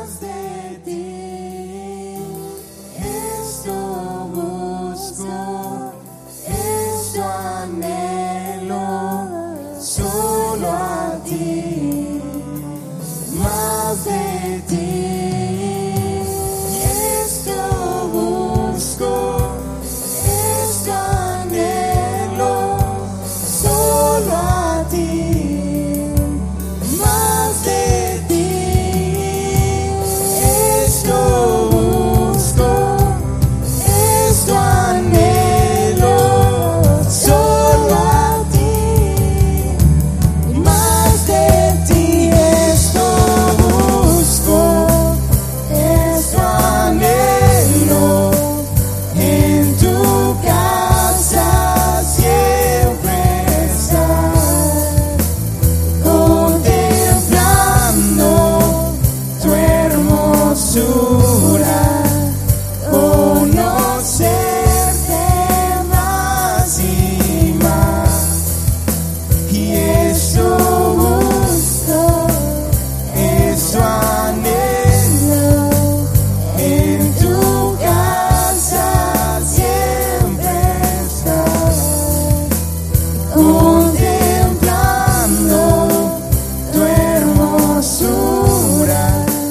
más de ti. Esto busco, esto anhelo, solo a ti, más de ti. Esto busco, esto anhelo, solo a ti, más de ti. Esto busco, esto anhelo, solo a ti, más de ti. Esto busco, esto anhelo, en tu casa siempre estar, contemplando tu hermosura, conocerte más y más. Y eso busco, eso anhelo, en tu casa siempre estar, contemplando tu hermosura,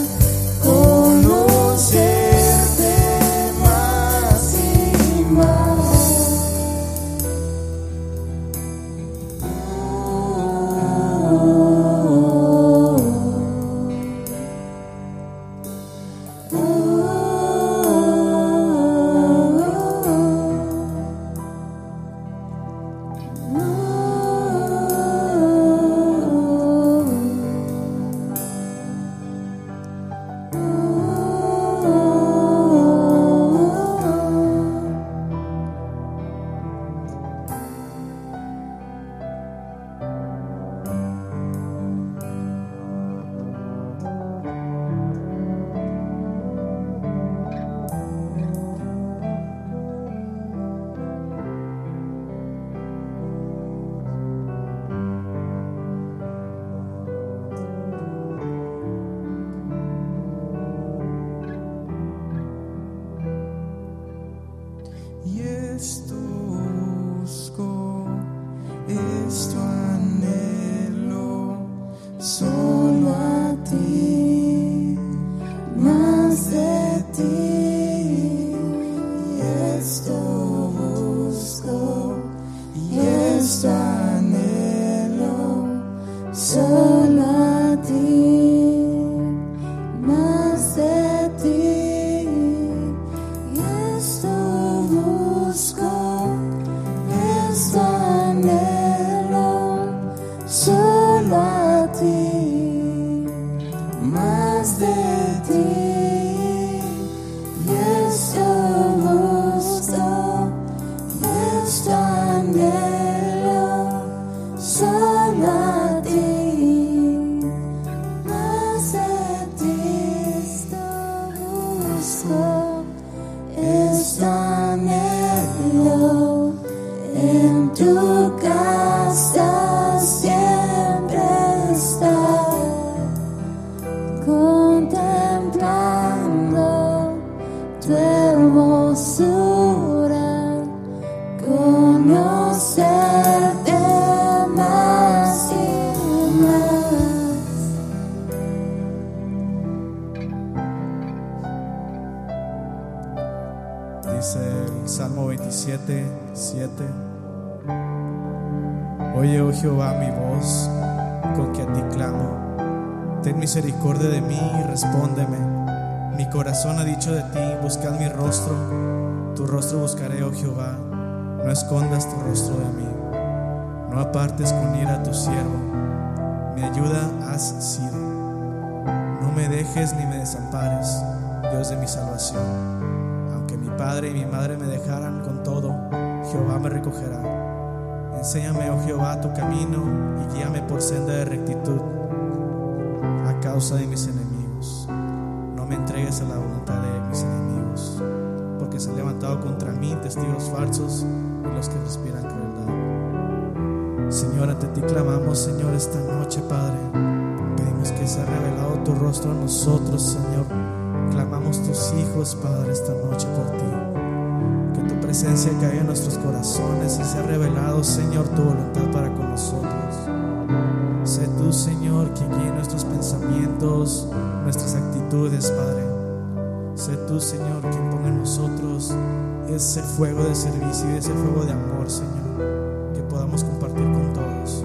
conocerte más y más. Y esto busco, esto anhelo, solo a ti, más de ti. Y esto busco, y esto anhelo, solo a ti, más de ti. Y esto busco, esto anhelo, solo a ti, más de ti. Y esto busco, esto anhelo, solo a ti, más de ti. Esto busco, esto anhelo, en tu casa siempre estar, contemplando tu hermosura, conocerte más y más. Dice el Salmo 27, 7: Oye, oh Jehová, mi voz, con que a ti clamo. Ten misericordia de mí y respóndeme. Mi corazón ha dicho de ti: buscad mi rostro. Tu rostro buscaré, oh Jehová. No escondas tu rostro de mí. No apartes con ira a tu siervo. Mi ayuda has sido. No me dejes ni me desampares, Dios de mi salvación. Aunque mi padre y mi madre me dejaran, con todo, Jehová me recogerá. Enséñame, oh Jehová, tu camino y guíame por senda de rectitud a causa de mis enemigos. No me entregues a la voluntad de mis enemigos, porque se han levantado contra mí testigos falsos y los que respiran crueldad. Señor, ante ti clamamos, Señor, esta noche, Padre. Pedimos Sabemos que se ha revelado tu rostro a nosotros, Señor. Clamamos tus hijos, Padre, esta noche por ti. Que tu presencia caiga en nuestros corazones y se ha revelado, Señor, tu voluntad para con nosotros. Sé tú, Señor, quien guíe nuestros pensamientos, nuestras actitudes, Padre. Sé tú, Señor, quien ponga en nosotros ese fuego de servicio y ese fuego de amor, Señor, que podamos compartir con todos.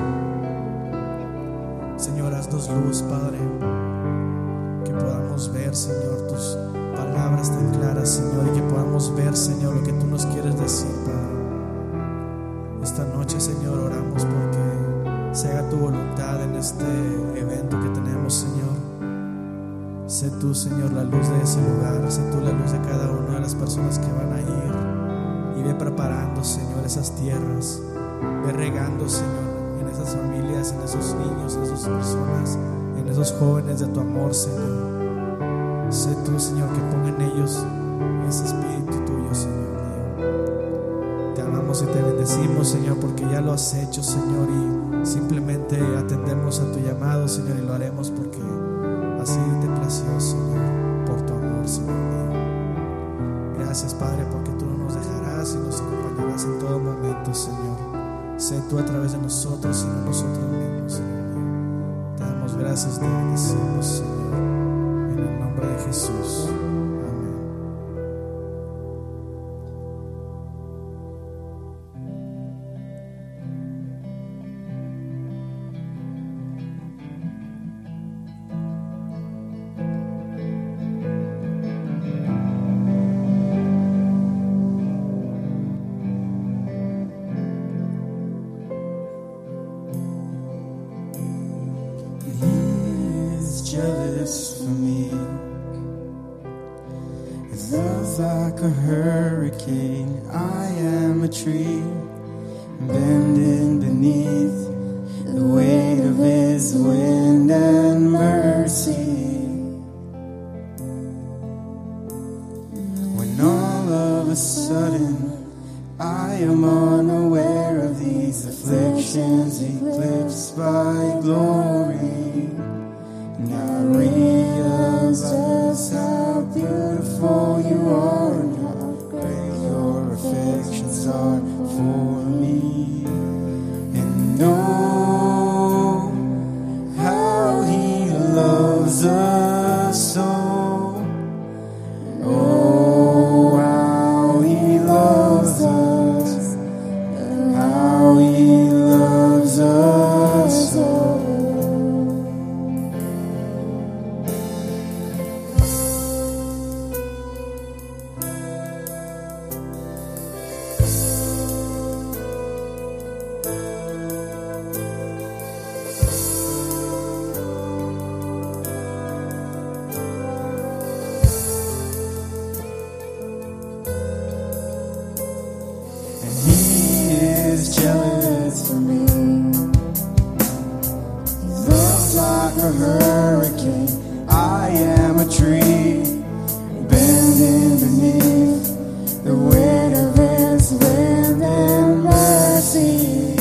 Señor, haznos luz, Padre, que podamos ver, Señor, tus palabras tan claras, Señor, y que podamos ver, Señor, lo que tú nos quieres decir, Padre. Esta noche, Señor, oramos porque se haga tu voluntad en este evento que tenemos, Señor. Sé tú, Señor, la luz de ese lugar. Sé tú la luz de cada una de las personas que van a ir. Y ve preparando, Señor, esas tierras. Ve regando, Señor, en esas familias, en esos niños, en esas personas, en esos jóvenes de tu amor, Señor. Sé tú, Señor, que ponga en ellos ese espíritu tuyo, Señor mío. Te amamos y te bendecimos, Señor, porque ya lo has hecho, Señor, y simplemente atendemos a tu llamado, Señor, y lo haremos porque así te plació, Señor, por tu amor, Señor mío. Gracias, Padre, porque tú no nos dejarás y nos acompañarás en todo momento, Señor. Sé tú a través de nosotros y no nosotros mismos, Señor mío. Te damos gracias y te bendecimos, Señor, en el nombre de Jesús. Amén. Jealous for me. Love's like a hurricane. I am a tree bending beneath the weight of his wind and mercy. When all of a sudden I am unaware of these afflictions eclipsed by glory. Now realize just how beautiful you are and how great your affections are for me. And know how he loves us so. Oh, how he loves us. How he loves us so. Jealous for me. Love's like a hurricane. I am a tree bending beneath the weight of his wind and mercy.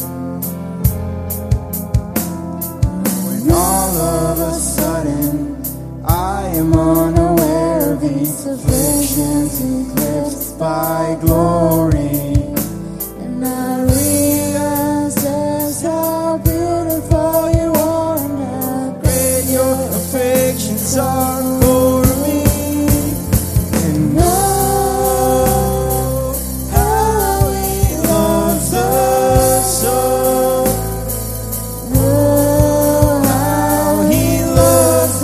When all of a sudden I am unaware of these afflictions eclipsed by glory. I realize just how beautiful you are and how great your affections are for me. And know how he loves us so. Oh, how he loves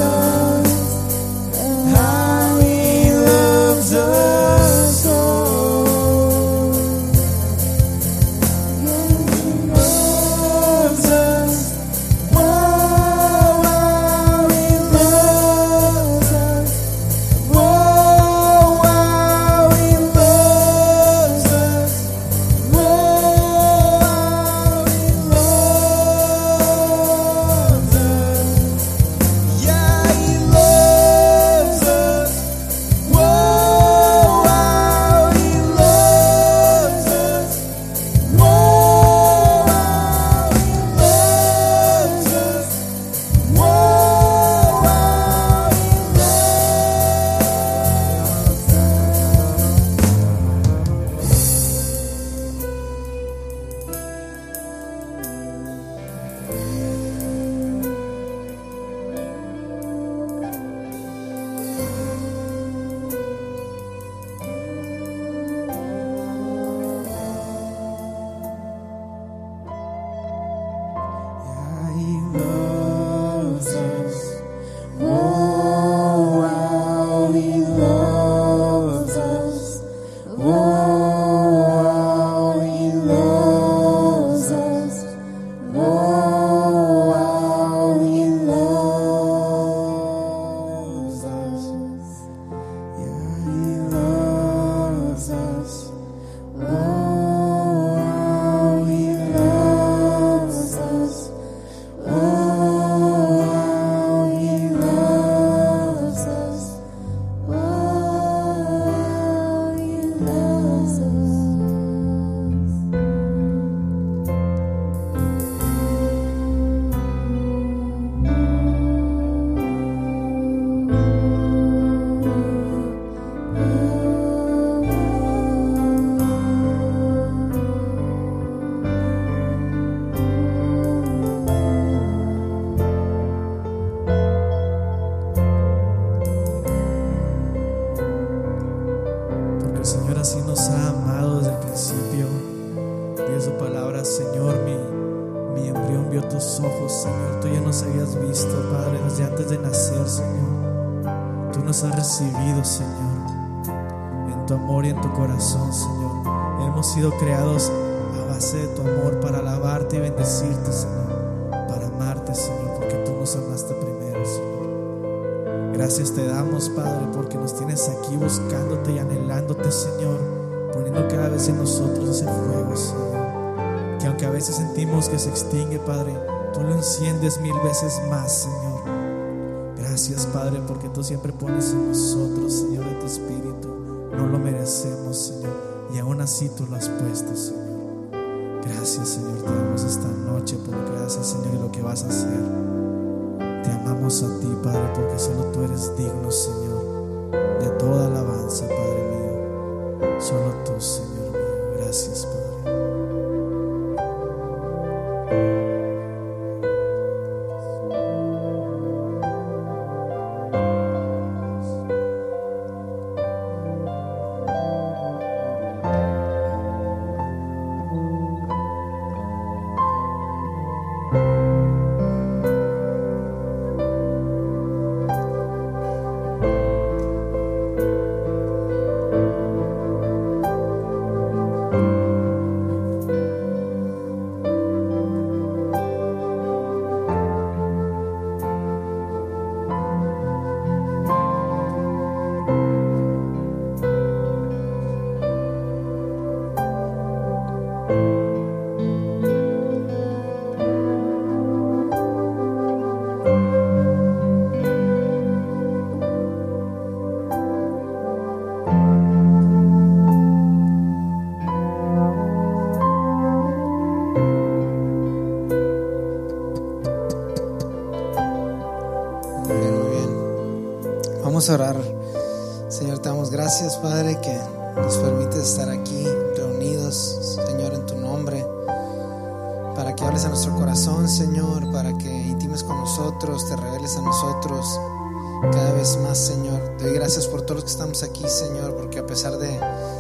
us. How he loves us so. así nos ha amado desde el principio. Dice su palabra, Señor, mi embrión vio tus ojos, Señor. Tú ya nos habías visto, Padre, desde antes de nacer, Señor. Tú nos has recibido, Señor, en tu amor y en tu corazón, Señor. Hemos sido creados a base de tu amor para alabarte y bendecirte, Señor, para amarte, Señor, porque tú nos amaste primero, Señor. Gracias te damos, Padre, porque nos tienes aquí buscándote y anhelándote, Señor, poniendo cada vez en nosotros ese fuego, Señor, que aunque a veces sentimos que se extingue, Padre, tú lo enciendes 1000 veces más, Señor. Gracias, Padre, porque tú siempre pones en nosotros, Señor, de tu Espíritu. No lo merecemos, Señor, y aún así tú lo has puesto, Señor. Gracias, Señor, te damos esta noche por lo que haces, Señor, y lo que vas a hacer. Te amamos a ti, Padre, porque solo tú eres digno, Señor, de toda alabanza, Padre mío. Solo tú, Señor mío. Gracias, Padre. Vamos a orar. Señor, te damos gracias, Padre, que nos permites estar aquí reunidos, Señor, en tu nombre, para que hables a nuestro corazón, Señor, para que intimes con nosotros, te reveles a nosotros cada vez más, Señor. Te doy gracias por todos los que estamos aquí, Señor, porque a pesar del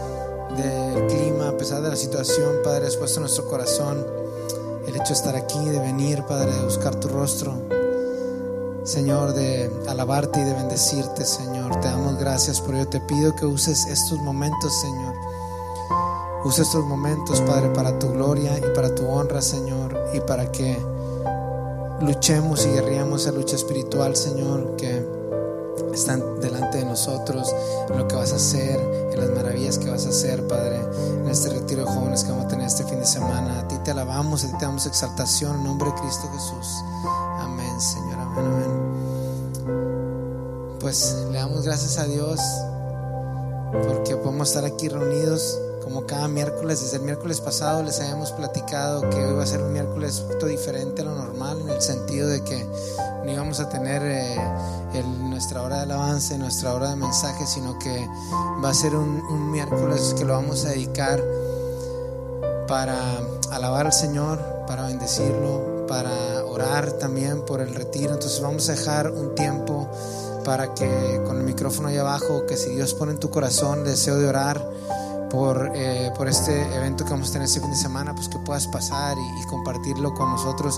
clima, a pesar de la situación, Padre, has puesto en nuestro corazón el hecho de estar aquí, de venir, Padre, de buscar tu rostro, Señor, de alabarte y de bendecirte, Señor. Te damos gracias por ello. Te pido que uses estos momentos, Señor. Usa estos momentos, Padre, para tu gloria y para tu honra, Señor, y para que luchemos y guerreemos esa lucha espiritual, Señor, que están delante de nosotros, en lo que vas a hacer, en las maravillas que vas a hacer, Padre, en este retiro de jóvenes que vamos a tener este fin de semana. A ti te alabamos, a ti te damos exaltación en nombre de Cristo Jesús. Amén, Señor, amén, amén. Pues le damos gracias a Dios porque podemos estar aquí reunidos como cada miércoles. Desde el miércoles pasado les habíamos platicado que hoy va a ser un miércoles un poquito diferente a lo normal, en el sentido de que no íbamos a tener nuestra hora de alabanza, nuestra hora de mensaje, sino que va a ser un miércoles que lo vamos a dedicar para alabar al Señor, para bendecirlo, para orar también por el retiro. Entonces vamos a dejar un tiempo para que con el micrófono ahí abajo, que si Dios pone en tu corazón el deseo de orar por este evento que vamos a tener este fin de semana, pues que puedas pasar y compartirlo con nosotros.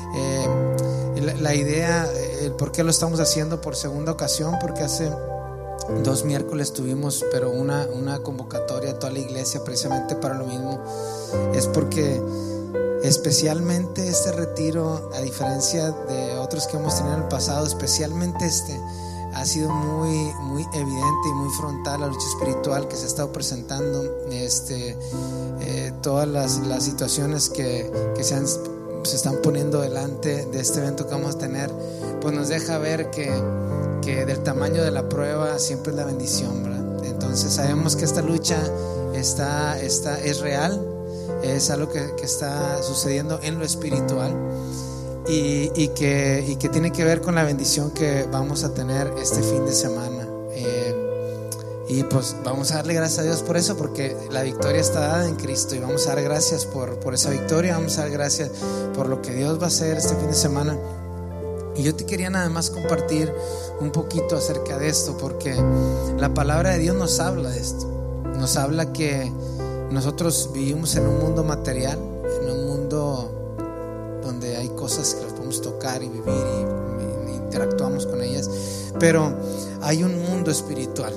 La idea, el por qué lo estamos haciendo por segunda ocasión, porque hace 2 miércoles tuvimos una convocatoria a toda la iglesia precisamente para lo mismo. Es porque especialmente este retiro, a diferencia de otros que hemos tenido en el pasado, especialmente ha sido muy, muy evidente y muy frontal la lucha espiritual que se ha estado presentando. Todas las situaciones que se están poniendo delante de este evento que vamos a tener, pues nos deja ver que del tamaño de la prueba siempre es la bendición, ¿verdad? Entonces sabemos que esta lucha es real, es algo que está sucediendo en lo espiritual. Y que tiene que ver con la bendición que vamos a tener este fin de semana. Y pues vamos a darle gracias a Dios por eso, porque la victoria está dada en Cristo, y vamos a dar gracias por esa victoria. Vamos a dar gracias por lo que Dios va a hacer este fin de semana. Y yo te quería nada más compartir un poquito acerca de esto, porque la palabra de Dios nos habla de esto. nos habla que nosotros vivimos en un mundo material, en un mundo donde hay cosas que las podemos tocar y vivir y interactuamos con ellas, pero hay un mundo espiritual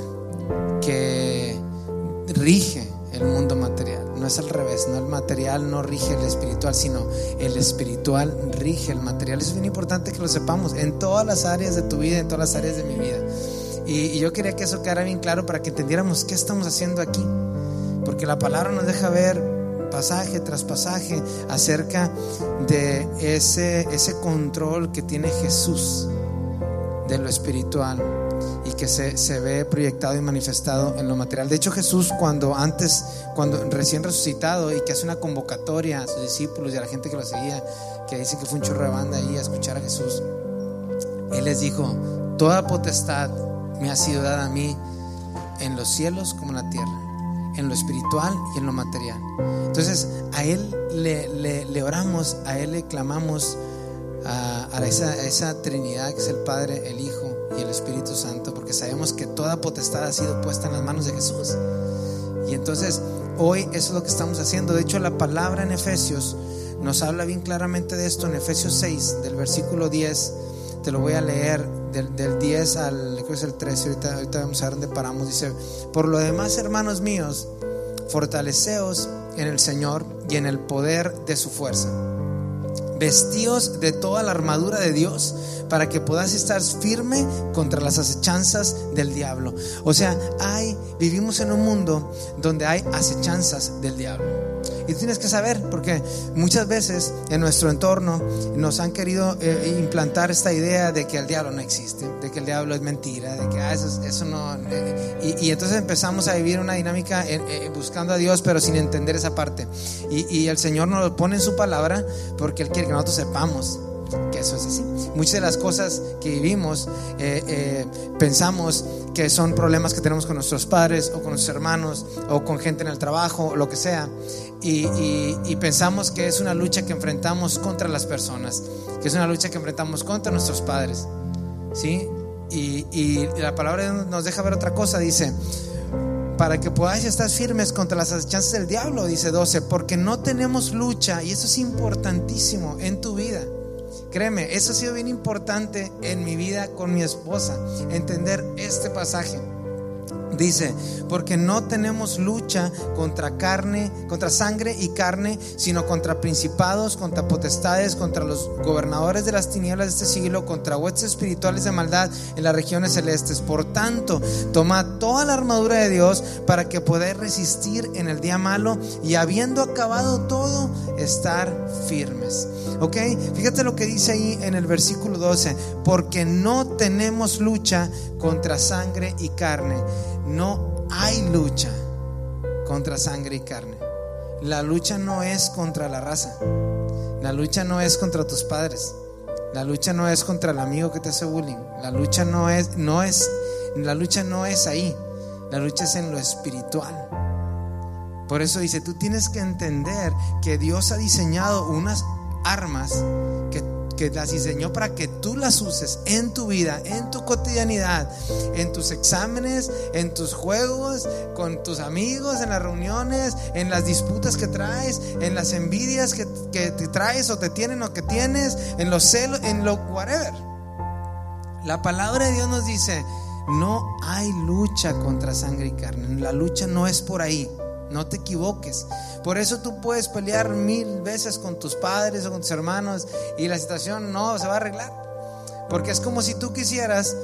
que rige el mundo material. No es al revés, no, el material no rige el espiritual, sino el espiritual rige el material. Eso es bien importante que lo sepamos en todas las áreas de tu vida, en todas las áreas de mi vida. Y yo quería que eso quedara bien claro para que entendiéramos qué estamos haciendo aquí, porque la palabra nos deja ver pasaje tras pasaje acerca de ese control que tiene Jesús de lo espiritual y que se ve proyectado y manifestado en lo material. De hecho, Jesús cuando recién resucitado y que hace una convocatoria a sus discípulos y a la gente que lo seguía, que dice que fue un chorro de banda ahí a escuchar a Jesús, Él les dijo: toda potestad me ha sido dada a mí en los cielos como en la tierra, en lo espiritual y en lo material. Entonces a Él le oramos, a Él le clamamos, a esa Trinidad que es el Padre, el Hijo y el Espíritu Santo, porque sabemos que toda potestad ha sido puesta en las manos de Jesús. Y entonces hoy eso es lo que estamos haciendo. De hecho, la palabra en Efesios nos habla bien claramente de esto. En Efesios 6, del versículo 10, te lo voy a leer, del 10 al, creo que es el 13, ahorita vamos a ver dónde paramos. Dice: por lo demás, hermanos míos, fortaleceos en el Señor y en el poder de su fuerza. Vestíos de toda la armadura de Dios para que podáis estar firme contra las acechanzas del diablo. O sea, vivimos en un mundo donde hay acechanzas del diablo. Y tienes que saber, porque muchas veces en nuestro entorno nos han querido implantar esta idea de que el diablo no existe, de que el diablo es mentira, de que eso no. Y entonces empezamos a vivir una dinámica buscando a Dios, pero sin entender esa parte. Y el Señor nos lo pone en su palabra porque Él quiere que nosotros sepamos que eso es así. Muchas de las cosas que vivimos pensamos que son problemas que tenemos con nuestros padres o con nuestros hermanos o con gente en el trabajo o lo que sea, y pensamos que es una lucha que enfrentamos contra las personas, que es una lucha que enfrentamos contra nuestros padres, ¿sí? Y la palabra nos deja ver otra cosa. Dice: para que podáis estar firmes contra las acechanzas del diablo. Dice 12: porque no tenemos lucha. Y eso es importantísimo en tu vida. Créeme, eso ha sido bien importante en mi vida con mi esposa, entender este pasaje. Dice: porque no tenemos lucha contra sangre y carne, sino contra principados, contra potestades, contra los gobernadores de las tinieblas de este siglo, contra huestes espirituales de maldad en las regiones celestes. Por tanto, tomad toda la armadura de Dios para que podáis resistir en el día malo, y habiendo acabado todo, estar firmes. Ok, fíjate lo que dice ahí en el versículo 12: porque no tenemos lucha contra sangre y carne. No hay lucha contra sangre y carne. La lucha no es contra la raza. La lucha no es contra tus padres. La lucha no es contra el amigo que te hace bullying. La lucha no es ahí. La lucha es en lo espiritual. Por eso dice: tú tienes que entender que Dios ha diseñado unas armas que las diseñó para que tú las uses en tu vida, en tu cotidianidad, en tus exámenes, en tus juegos, con tus amigos, en las reuniones, en las disputas que traes, en las envidias que te traes o te tienen o que tienes, en los celos, en lo whatever. La palabra de Dios nos dice: no hay lucha contra sangre y carne. La lucha no es por ahí. No te equivoques. Por eso tú puedes pelear 1000 veces con tus padres o con tus hermanos y la situación no se va a arreglar, porque es como si tú quisieras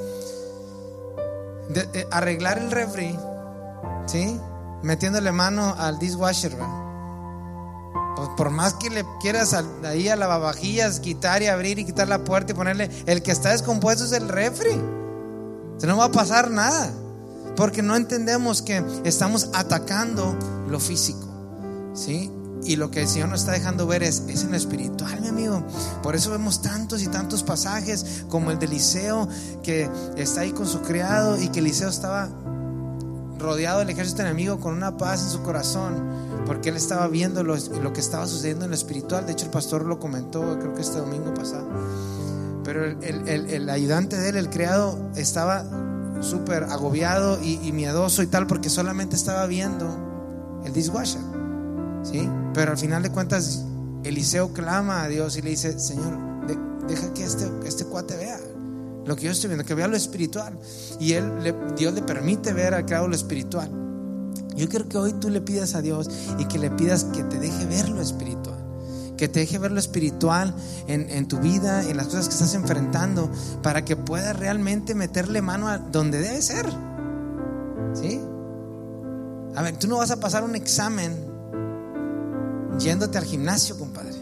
arreglar el refri, ¿sí? Metiéndole mano al dishwasher, ¿verdad? Pues por más que le quieras ahí a lavavajillas quitar y abrir y quitar la puerta y ponerle, el que está descompuesto es el refri. Entonces no va a pasar nada, porque no entendemos que estamos atacando lo físico, ¿sí? Y lo que el Señor nos está dejando ver es en lo espiritual, mi amigo. Por eso vemos tantos y tantos pasajes como el de Eliseo, que está ahí con su criado, y que Eliseo estaba rodeado del ejército enemigo con una paz en su corazón, porque él estaba viendo lo que estaba sucediendo en lo espiritual. De hecho, el pastor lo comentó, creo que este domingo pasado. Pero el ayudante de él, el criado, estaba súper agobiado y miedoso y tal, porque solamente estaba viendo el dishwasher, ¿sí? Pero al final de cuentas Eliseo clama a Dios y le dice: Señor, deja que este cuate vea lo que yo estoy viendo, que vea lo espiritual. Y Dios le permite ver al creador lo espiritual. Yo quiero que hoy tú le pidas a Dios y que le pidas que te deje ver lo espiritual, que te deje ver lo espiritual en tu vida, en las cosas que estás enfrentando, para que puedas realmente meterle mano a donde debe ser, ¿sí? A ver, tú no vas a pasar un examen yéndote al gimnasio, compadre.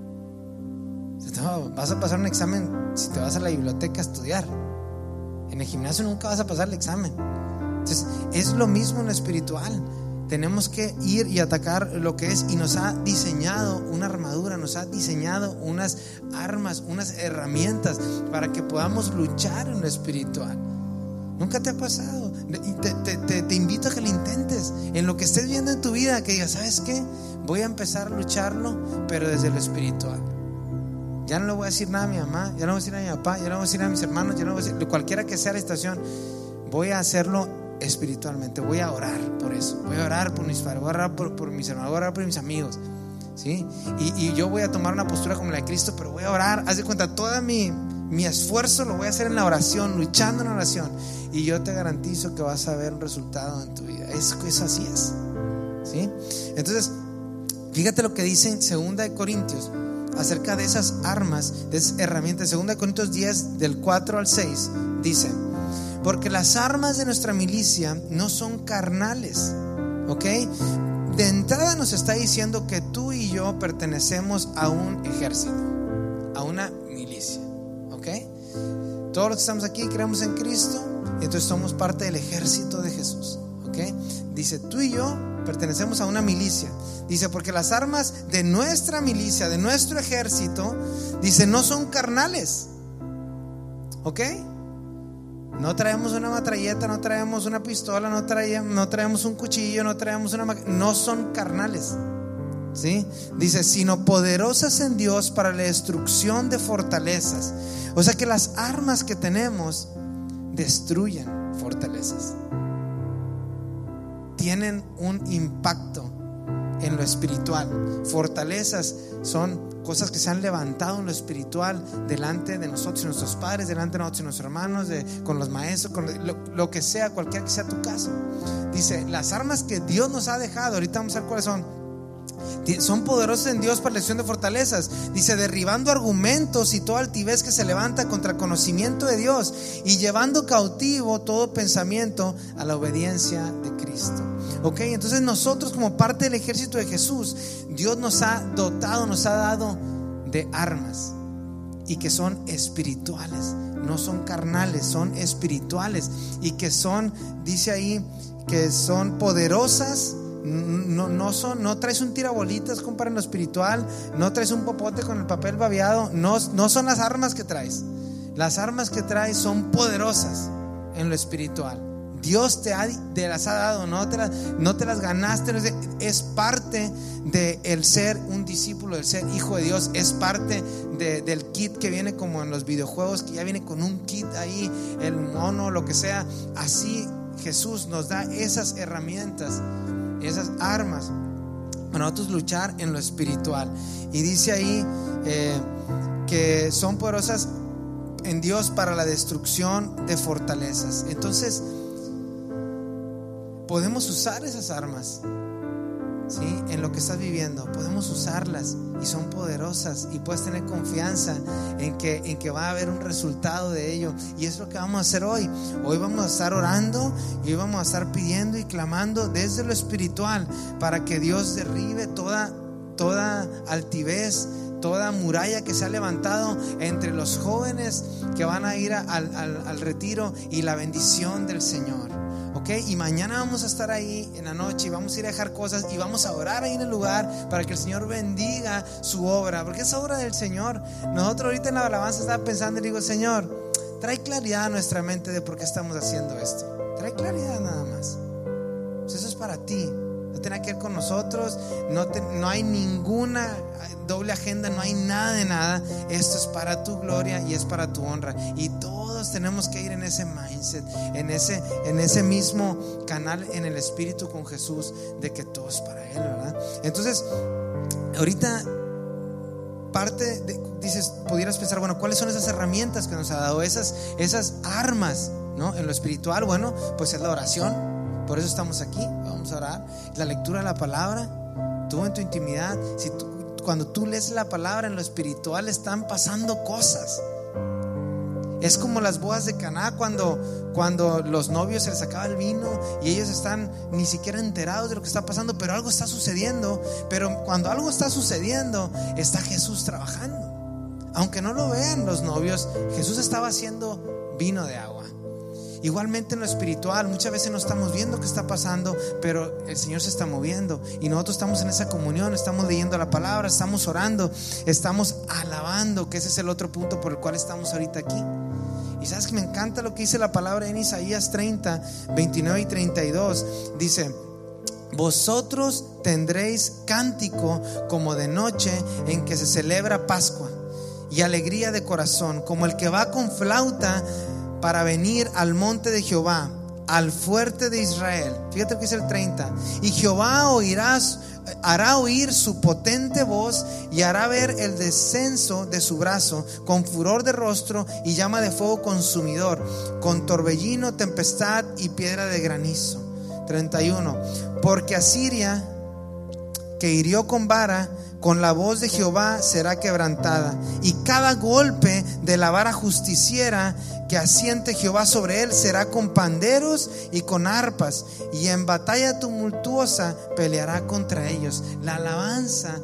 No, vas a pasar un examen si te vas a la biblioteca a estudiar. En el gimnasio nunca vas a pasar el examen. Entonces es lo mismo en lo espiritual. Tenemos que ir y atacar lo que es, y nos ha diseñado una armadura, nos ha diseñado unas armas, unas herramientas para que podamos luchar en lo espiritual. ¿Nunca te ha pasado? Te invito a que lo intentes en lo que estés viendo en tu vida, que digas: ¿sabes qué? Voy a empezar a lucharlo, pero desde lo espiritual. Ya no le voy a decir nada a mi mamá, ya no le voy a decir a mi papá, ya no le voy a decir a mis hermanos, ya no le voy a decir, cualquiera que sea la situación, voy a hacerlo espiritualmente. Voy a orar por eso, voy a orar por mis padres, voy a orar por mis hermanos, voy a orar por mis amigos, ¿sí? Y yo voy a tomar una postura como la de Cristo, pero voy a orar. Haz de cuenta, todo mi esfuerzo lo voy a hacer en la oración, luchando en la oración, y yo te garantizo que vas a ver un resultado en tu vida. Eso así es, ¿sí? Entonces, fíjate lo que dice en 2 de Corintios acerca de esas armas, de esas herramientas. 2 de Corintios 10 del 4 al 6 dice: porque las armas de nuestra milicia no son carnales, ¿ok? De entrada nos está diciendo que tú y yo pertenecemos a un ejército, a una milicia, ¿ok? Todos los que estamos aquí creemos en Cristo, y entonces somos parte del ejército de Jesús, ¿ok? Dice: tú y yo pertenecemos a una milicia. Dice: porque las armas de nuestra milicia, de nuestro ejército, dice, no son carnales, ¿ok? No traemos una metralleta, no traemos una pistola, no traemos un cuchillo, no traemos no son carnales, ¿sí? Dice: sino poderosas en Dios para la destrucción de fortalezas. O sea que las armas que tenemos destruyen fortalezas, tienen un impacto en lo espiritual. Fortalezas son cosas que se han levantado en lo espiritual delante de nosotros y nuestros padres, delante de nosotros y nuestros hermanos, con los maestros, con lo que sea, cualquiera que sea tu caso. Dice: las armas que Dios nos ha dejado, ahorita vamos a ver cuáles son poderosas en Dios para la destrucción de fortalezas. Dice: derribando argumentos y toda altivez que se levanta contra el conocimiento de Dios, y llevando cautivo todo pensamiento a la obediencia de Cristo. Ok, entonces nosotros, como parte del ejército de Jesús, Dios nos ha dotado, nos ha dado de armas, y que son espirituales, no son carnales, son espirituales, y que son, dice ahí, que son poderosas. No traes un tirabolitas, compadre, en lo espiritual. No traes un popote con el papel babeado. No son las armas que traes. Las armas que traes son poderosas en lo espiritual. Dios te las ha dado, no te las ganaste. Es parte del ser un discípulo, del ser hijo de Dios. Es parte del kit que viene como en los videojuegos, que ya viene con un kit ahí, el mono, lo que sea. Así Jesús nos da esas herramientas, esas armas para nosotros luchar en lo espiritual. Y dice ahí que son poderosas en Dios para la destrucción de fortalezas. Entonces podemos usar esas armas, ¿sí? En lo que estás viviendo podemos usarlas, y son poderosas, y puedes tener confianza en que va a haber un resultado de ello. Y es lo que vamos a hacer hoy. Hoy vamos a estar orando, y hoy vamos a estar pidiendo y clamando desde lo espiritual para que Dios derribe toda altivez, toda muralla que se ha levantado entre los jóvenes que van a ir al retiro, y la bendición del Señor. Ok, y mañana vamos a estar ahí en la noche, y vamos a ir a dejar cosas, y vamos a orar ahí en el lugar para que el Señor bendiga su obra, porque es obra del Señor. Nosotros ahorita en la alabanza estaba pensando y digo: Señor, trae claridad a nuestra mente de por qué estamos haciendo esto. Trae claridad nada más. Pues eso es para ti, no tiene que ver con nosotros. No hay ninguna doble agenda, no hay nada de nada. Esto es para tu gloria y es para tu honra, y todo todos tenemos que ir en ese mindset, en ese mismo canal en el Espíritu con Jesús, de que todo es para Él, ¿verdad? Entonces, ahorita dices, pudieras pensar, bueno, ¿cuáles son esas herramientas que nos ha dado? Esas armas, ¿no? En lo espiritual, bueno, pues es la oración. Por eso estamos aquí, vamos a orar. La lectura de la palabra, tú en tu intimidad. Cuando tú lees la palabra en lo espiritual, están pasando cosas. Es como las bodas de Caná, cuando los novios se les acaba el vino y ellos están ni siquiera enterados de lo que está pasando, pero algo está sucediendo. Pero cuando algo está sucediendo, está Jesús trabajando. Aunque no lo vean los novios, Jesús estaba haciendo vino de agua. Igualmente en lo espiritual, muchas veces no estamos viendo qué está pasando, pero el Señor se está moviendo y nosotros estamos en esa comunión, estamos leyendo la palabra, estamos orando, estamos alabando, que ese es el otro punto por el cual estamos ahorita aquí. Y sabes que me encanta lo que dice la palabra en Isaías 30, 29 y 32. Dice: vosotros tendréis cántico como de noche en que se celebra Pascua, y alegría de corazón, como el que va con flauta para venir al monte de Jehová, al fuerte de Israel. Fíjate lo que dice el 30. Y Jehová hará oír su potente voz, y hará ver el descenso de su brazo, con furor de rostro y llama de fuego consumidor, con torbellino, tempestad y piedra de granizo. 31. Porque Asiria, que hirió con vara, con la voz de Jehová será quebrantada, y cada golpe de la vara justiciera que asiente Jehová sobre él será con panderos y con arpas, y en batalla tumultuosa peleará contra ellos. La alabanza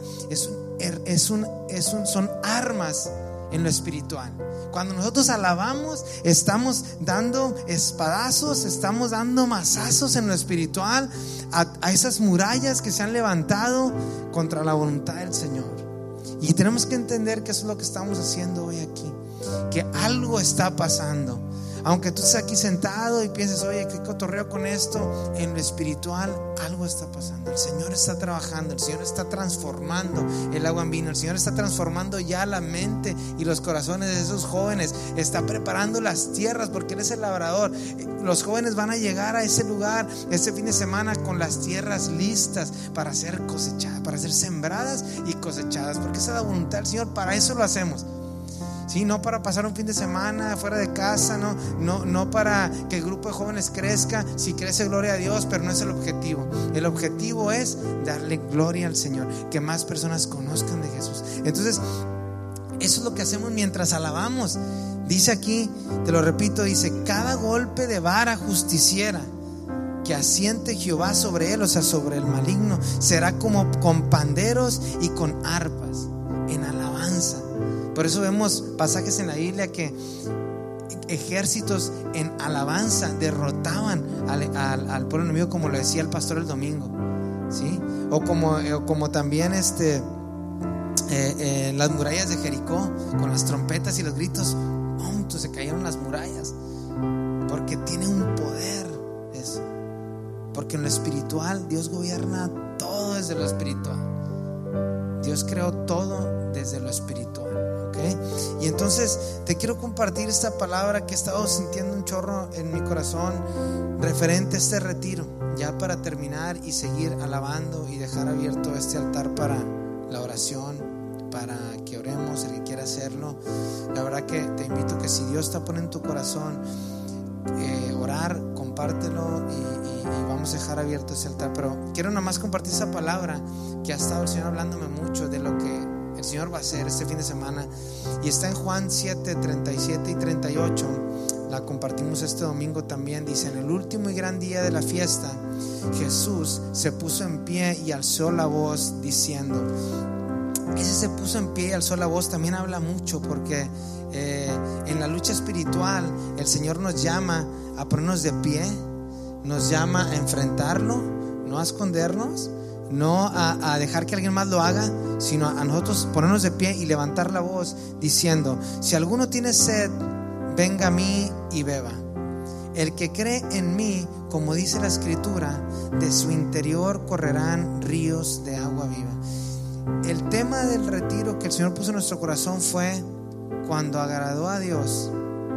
son armas en lo espiritual. Cuando nosotros alabamos, estamos dando espadazos, estamos dando mazazos en lo espiritual a esas murallas que se han levantado contra la voluntad del Señor. Y tenemos que entender que eso es lo que estamos haciendo hoy aquí, que algo está pasando. Aunque tú estés aquí sentado y pienses, oye, qué cotorreo con esto, en lo espiritual algo está pasando. El Señor está trabajando, el Señor está transformando el agua en vino, el Señor está transformando ya la mente y los corazones de esos jóvenes, está preparando las tierras, porque Él es el labrador. Los jóvenes van a llegar a ese lugar este fin de semana con las tierras listas para ser cosechadas, para ser sembradas y cosechadas, porque esa es la voluntad del Señor. Para eso lo hacemos. Sí, no para pasar un fin de semana fuera de casa, no para que el grupo de jóvenes crezca. Si crece, gloria a Dios, pero no es el objetivo. El objetivo es darle gloria al Señor, que más personas conozcan de Jesús. Entonces, eso es lo que hacemos mientras alabamos. Dice aquí, te lo repito, dice: cada golpe de vara justiciera que asiente Jehová sobre él, o sea, sobre el maligno, será como con panderos y con arpas, en alabanza. Por eso vemos pasajes en la Biblia que ejércitos en alabanza derrotaban al pueblo enemigo, como lo decía el pastor el domingo, ¿sí? O como también en las murallas de Jericó, con las trompetas y los gritos, ¡pum!, se cayeron las murallas, porque tiene un poder eso. Porque en lo espiritual Dios gobierna todo desde lo espiritual. Dios creó todo desde lo espiritual. Y entonces te quiero compartir esta palabra que he estado sintiendo un chorro en mi corazón referente a este retiro, ya para terminar y seguir alabando y dejar abierto este altar para la oración, para que oremos, el que quiera hacerlo. La verdad que te invito que si Dios está poniendo en tu corazón orar, compártelo y vamos a dejar abierto ese altar. Pero quiero nada más compartir esa palabra que ha estado el Señor hablándome mucho de lo que el Señor va a hacer este fin de semana, y está en Juan 7, 37 y 38. La compartimos este domingo también. Dice: en el último y gran día de la fiesta, Jesús se puso en pie y alzó la voz diciendo. Ese se puso en pie y alzó la voz también habla mucho, porque en la lucha espiritual el Señor nos llama a ponernos de pie, nos llama a enfrentarlo, no a escondernos, no a dejar que alguien más lo haga, sino a nosotros ponernos de pie y levantar la voz diciendo: si alguno tiene sed, venga a mí y beba. El que cree en mí, como dice la Escritura, de su interior correrán ríos de agua viva. El tema del retiro que el Señor puso en nuestro corazón fue: cuando agradó a Dios,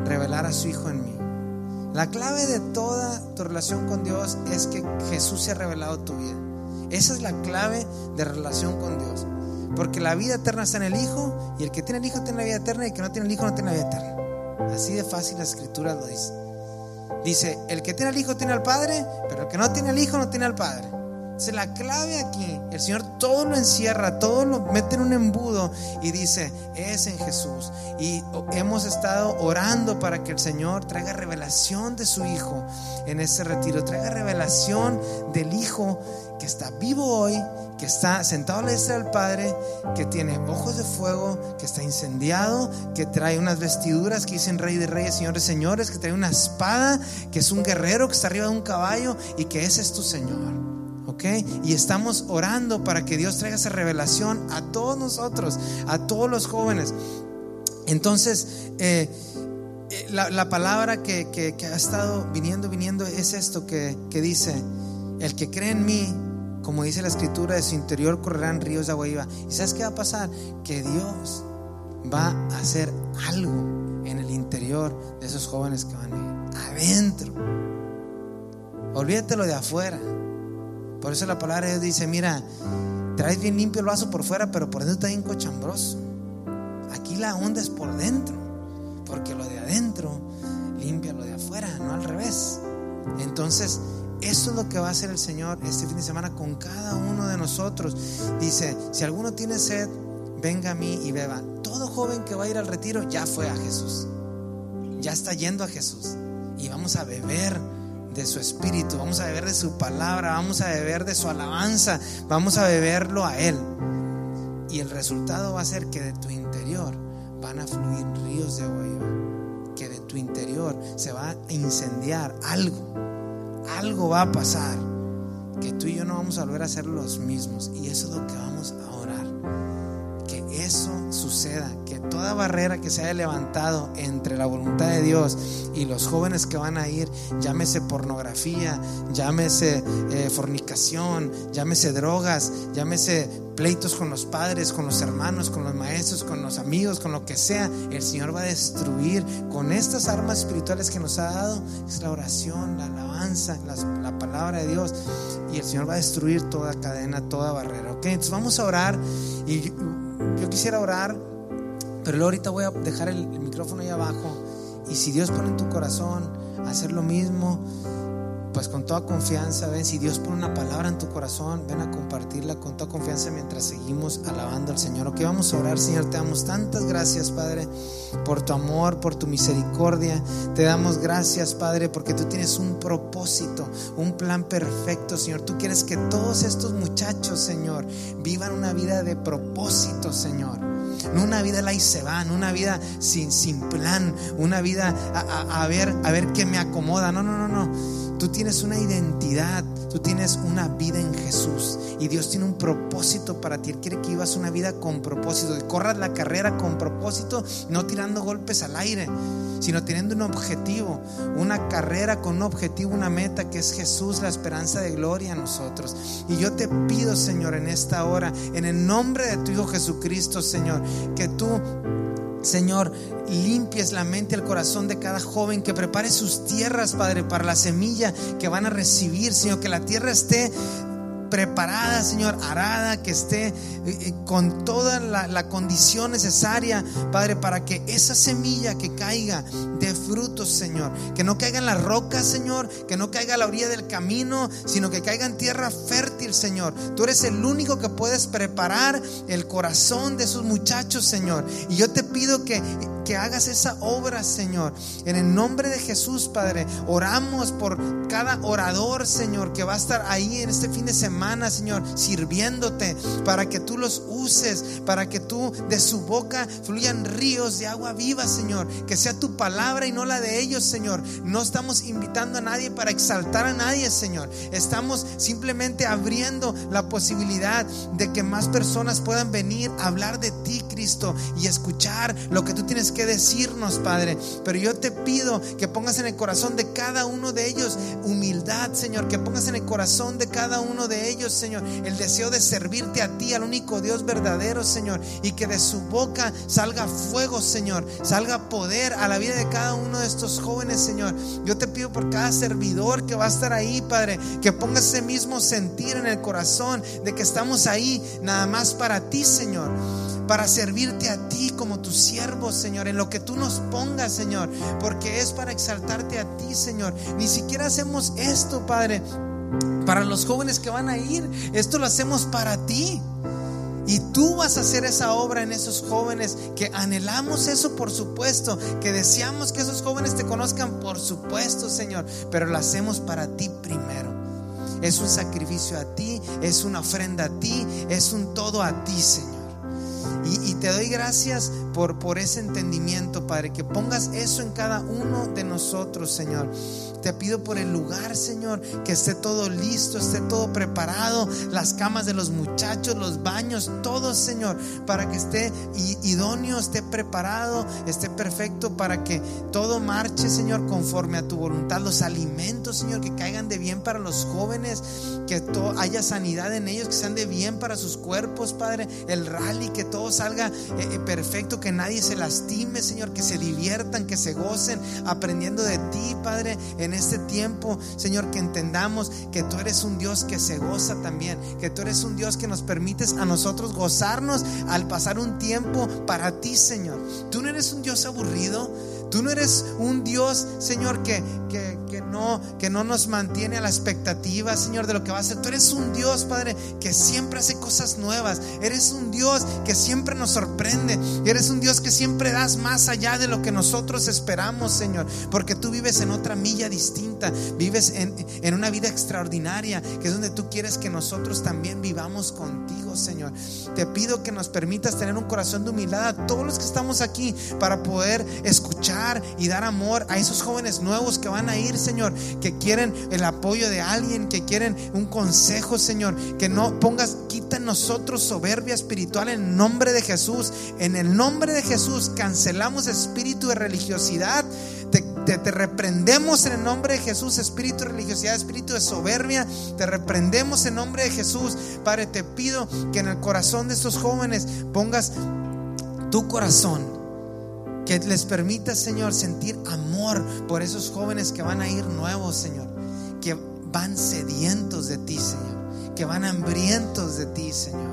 revelar a su Hijo en mí. La clave de toda tu relación con Dios es que Jesús se ha revelado en tu vida. Esa es la clave de relación con Dios. Porque la vida eterna está en el Hijo, y el que tiene el Hijo tiene la vida eterna, y el que no tiene el Hijo no tiene la vida eterna. Así de fácil la Escritura lo dice. Dice, el que tiene al Hijo tiene al Padre, pero el que no tiene al Hijo no tiene al Padre. Entonces la clave aquí, el Señor todo lo encierra, todo lo mete en un embudo y dice, es en Jesús. Y hemos estado orando para que el Señor traiga revelación de su Hijo en este retiro, traiga revelación del Hijo que está vivo hoy, que está sentado a la diestra del Padre, que tiene ojos de fuego, que está incendiado, que trae unas vestiduras que dicen Rey de Reyes, Señor de Señores, que trae una espada, que es un guerrero que está arriba de un caballo, y que ese es tu Señor. ¿Okay? Y estamos orando para que Dios traiga esa revelación a todos nosotros, a todos los jóvenes. Entonces la palabra que ha estado viniendo es esto que dice: el que cree en mí, como dice la Escritura, de su interior correrán ríos de agua viva. ¿Y sabes qué va a pasar? Que Dios va a hacer algo en el interior de esos jóvenes que van a ir adentro. Olvídate lo de afuera. Por eso la palabra de Dios dice: mira, traes bien limpio el vaso por fuera, pero por dentro está bien cochambroso. Aquí la onda es por dentro, porque lo de adentro limpia lo de afuera, no al revés. Entonces eso es lo que va a hacer el Señor este fin de semana con cada uno de nosotros. Dice: si alguno tiene sed, venga a mí y beba. Todo joven que va a ir al retiro ya fue a Jesús, ya está yendo a Jesús, y vamos a beber de su espíritu, vamos a beber de su palabra, vamos a beber de su alabanza, vamos a beberlo a Él. Y el resultado va a ser que de tu interior van a fluir ríos de agua viva, que de tu interior se va a incendiar algo va a pasar, que tú y yo no vamos a volver a ser los mismos. Y eso es lo que vamos a orar, que eso suceda, que toda barrera que se haya levantado entre la voluntad de Dios y los jóvenes que van a ir, llámese pornografía, llámese fornicación, llámese drogas, llámese pleitos con los padres, con los hermanos, con los maestros, con los amigos, con lo que sea, el Señor va a destruir con estas armas espirituales que nos ha dado. Es la oración, la alabanza, la palabra de Dios, y el Señor va a destruir toda cadena, toda barrera. ¿Ok? Entonces vamos a orar. Y yo quisiera orar, pero luego ahorita voy a dejar el micrófono ahí abajo, y si Dios pone en tu corazón hacer lo mismo, pues con toda confianza, ven. Si Dios pone una palabra en tu corazón, ven a compartirla con toda confianza mientras seguimos alabando al Señor. Ok, vamos a orar. Señor, te damos tantas gracias, Padre, por tu amor, por tu misericordia. Te damos gracias, Padre, porque tú tienes un propósito, un plan perfecto, Señor. Tú quieres que todos estos muchachos, Señor, vivan una vida de propósito, Señor. No una vida la y se va, no una vida sin plan, una vida a ver qué me acomoda. No. Tú tienes una identidad, tú tienes una vida en Jesús, y Dios tiene un propósito para ti. Él quiere que vivas una vida con propósito, que corras la carrera con propósito, no tirando golpes al aire, sino teniendo un objetivo, una carrera con un objetivo, una meta, que es Jesús, la esperanza de gloria a nosotros. Y yo te pido, Señor, en esta hora, en el nombre de tu Hijo Jesucristo, Señor, que tú, Señor, limpies la mente y el corazón de cada joven, que prepare sus tierras, Padre, para la semilla que van a recibir, Señor, que la tierra esté preparada, Señor, arada, que esté con toda la condición necesaria, Padre, para que esa semilla que caiga dé frutos, Señor, que no caiga en las rocas, Señor, que no caiga a la orilla del camino, sino que caiga en tierra fértil, Señor. Tú eres el único que puedes preparar el corazón de esos muchachos, Señor, y yo te pido que hagas esa obra, Señor, en el nombre de Jesús, Padre. Oramos por cada orador, Señor, que va a estar ahí en este fin de semana, Señor, sirviéndote, para que tú los uses, para que tú, de su boca fluyan ríos de agua viva, Señor, que sea tu palabra y no la de ellos, Señor. No estamos invitando a nadie para exaltar a nadie, Señor. Estamos simplemente abriendo la posibilidad de que más personas puedan venir a hablar de ti, Cristo, y escuchar lo que tú tienes qué decirnos, Padre, pero yo te pido que pongas en el corazón de cada uno de ellos humildad, Señor, que pongas en el corazón de cada uno de ellos, Señor, el deseo de servirte a ti, al único Dios verdadero, Señor, y que de su boca salga fuego, Señor, salga poder a la vida de cada uno de estos jóvenes, Señor. Yo te pido por cada servidor que va a estar ahí, Padre, que pongas ese mismo sentir en el corazón de que estamos ahí nada más para ti, Señor, para servirte a ti como tus siervos, Señor, en lo que tú nos pongas, Señor, porque es para exaltarte a ti, Señor. Ni siquiera hacemos esto, Padre, para los jóvenes que van a ir. Esto lo hacemos para ti. Y tú vas a hacer esa obra en esos jóvenes, que anhelamos eso, por supuesto, que deseamos que esos jóvenes te conozcan, por supuesto, Señor, pero lo hacemos para ti primero. Es un sacrificio a ti, es una ofrenda a ti, es un todo a ti, Señor. Y te doy gracias por ese entendimiento, Padre, que pongas eso en cada uno de nosotros, Señor. Te pido por el lugar, Señor, que esté todo listo, esté todo preparado, las camas de los muchachos, los baños, todo, Señor, para que esté idóneo, esté preparado, esté perfecto, para que todo marche, Señor, conforme a tu voluntad. Los alimentos, Señor, que caigan de bien para los jóvenes, que haya sanidad en ellos, que sean de bien para sus cuerpos, Padre. El rally, que todo salga perfecto, que nadie se lastime, Señor, que se diviertan, que se gocen aprendiendo de ti, Padre, en este tiempo, Señor, que entendamos que tú eres un Dios que se goza también, que tú eres un Dios que nos permites a nosotros gozarnos al pasar un tiempo para ti, Señor. Tú no eres un Dios aburrido. Tú no eres un Dios, Señor, que no nos mantiene a la expectativa, Señor, de lo que va a hacer. Tú eres un Dios, Padre, que siempre hace cosas nuevas. Eres un Dios que siempre nos sorprende. Eres un Dios que siempre das más allá de lo que nosotros esperamos, Señor, porque tú vives en otra milla distinta. Vives en una vida extraordinaria, que es donde tú quieres que nosotros también vivamos contigo, Señor. Te pido que nos permitas tener un corazón de humildad a todos los que estamos aquí, para poder escuchar y dar amor a esos jóvenes nuevos que van a ir, Señor, que quieren el apoyo de alguien, que quieren un consejo, Señor. Que no pongas, quita en nosotros soberbia espiritual, en el nombre de Jesús. En el nombre de Jesús cancelamos espíritu de religiosidad. Te reprendemos en el nombre de Jesús, espíritu de religiosidad, espíritu de soberbia. Te reprendemos en nombre de Jesús. Padre, te pido que en el corazón de estos jóvenes pongas tu corazón, que les permita, Señor, sentir amor por esos jóvenes que van a ir nuevos, Señor, que van sedientos de ti, Señor, que van hambrientos de ti, Señor.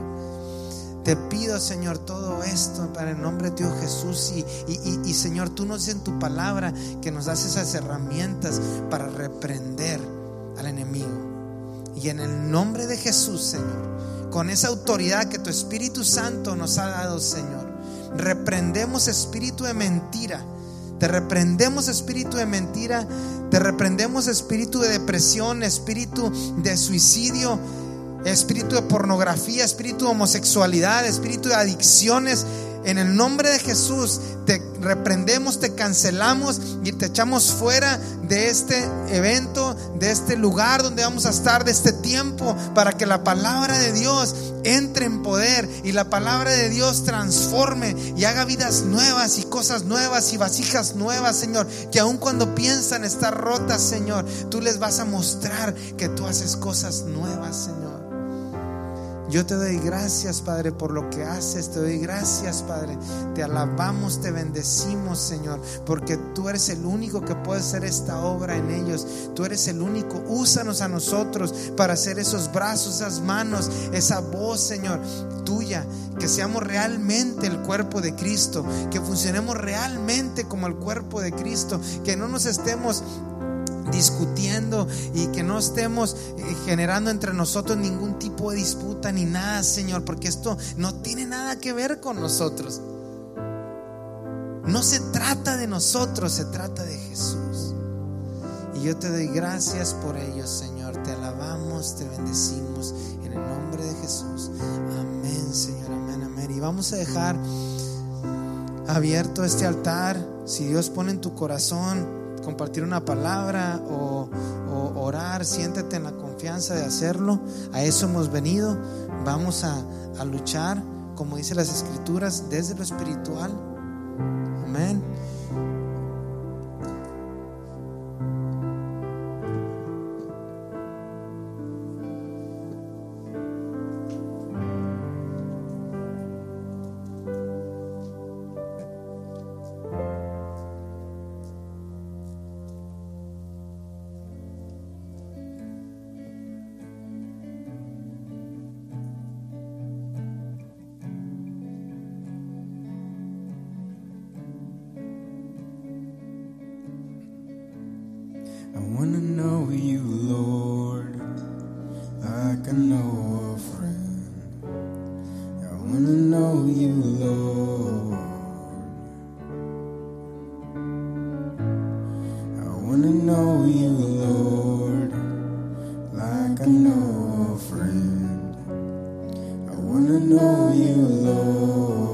Te pido, Señor, todo esto para el nombre de Dios Jesús. Y Señor, tú nos dices en tu palabra que nos das esas herramientas para reprender al enemigo. Y en el nombre de Jesús, Señor, con esa autoridad que tu Espíritu Santo nos ha dado, Señor, reprendemos espíritu de mentira. Te reprendemos espíritu de mentira. Te reprendemos espíritu de depresión, espíritu de suicidio, espíritu de pornografía, espíritu de homosexualidad, espíritu de adicciones. En el nombre de Jesús te reprendemos, te cancelamos y te echamos fuera de este evento, de este lugar donde vamos a estar, de este tiempo, para que la palabra de Dios entre en poder y la palabra de Dios transforme y haga vidas nuevas y cosas nuevas y vasijas nuevas, Señor, que aun cuando piensan estar rotas, Señor, tú les vas a mostrar que tú haces cosas nuevas, Señor. Yo te doy gracias, Padre, por lo que haces. Te doy gracias, Padre. Te alabamos, te bendecimos, Señor, porque tú eres el único que puede hacer esta obra en ellos. Tú eres el único. Úsanos a nosotros para hacer esos brazos, esas manos, esa voz, Señor, tuya. Que seamos realmente el cuerpo de Cristo, que funcionemos realmente como el cuerpo de Cristo, que no nos estemos discutiendo y que no estemos generando entre nosotros ningún tipo de disputa ni nada, Señor, porque esto no tiene nada que ver con nosotros. No se trata de nosotros, se trata de Jesús. Y yo te doy gracias por ello, Señor. Te alabamos, te bendecimos en el nombre de Jesús. Amén, Señor, amén, amén. Y vamos a dejar abierto este altar. Si Dios pone en tu corazón compartir una palabra o orar, siéntete en la confianza de hacerlo. A eso hemos venido. Vamos a luchar, como dice las Escrituras, desde lo espiritual. Amén. I wanna know you, Lord, like I know a friend. I wanna know you, Lord. I wanna know you, Lord, like I know a friend. I wanna know you, Lord.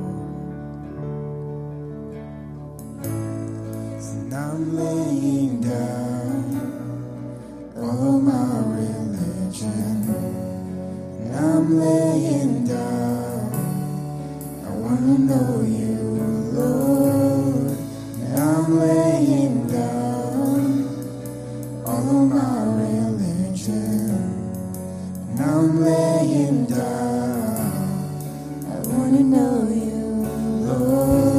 And I'm laying down all of my religion, and I'm laying down. I wanna know you, Lord, and I'm laying down all of my religion, and I'm laying down. I wanna know you, Lord.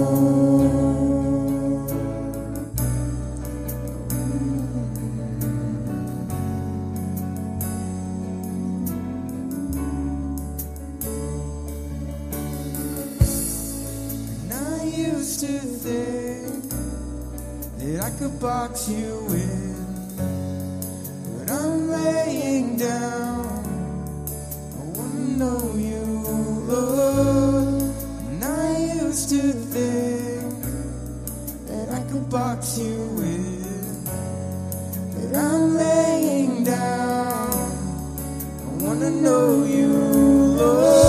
And I used to think that I could box you in, but I'm laying down. I wanna know you, Lord. And I used to think that I could box you in, but I'm laying down. I wanna know you, Lord.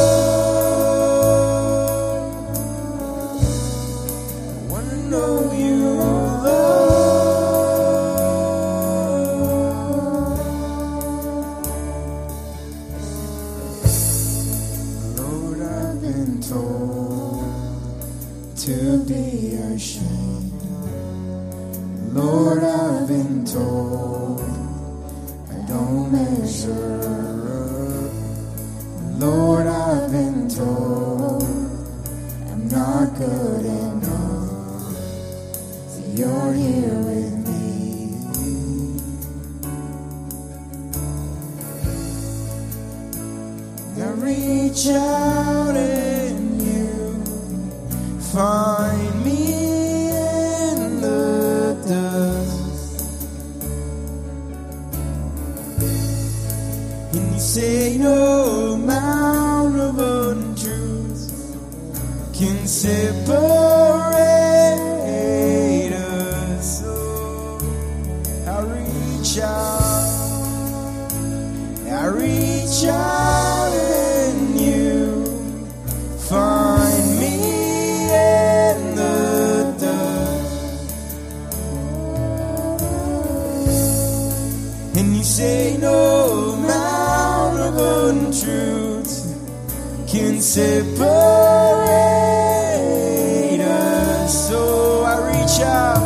I wanna know you, Lord. Lord, I've been told to be ashamed. Lord, I've been told I don't measure up. Lord, I've been told I'm not good enough. So you're here with me. I reach out and you find me in the dust, and you say no amount of untruth can separate us. So I reach out and you find me in the dust, and you say no amount of untruth can separate us. So I reach out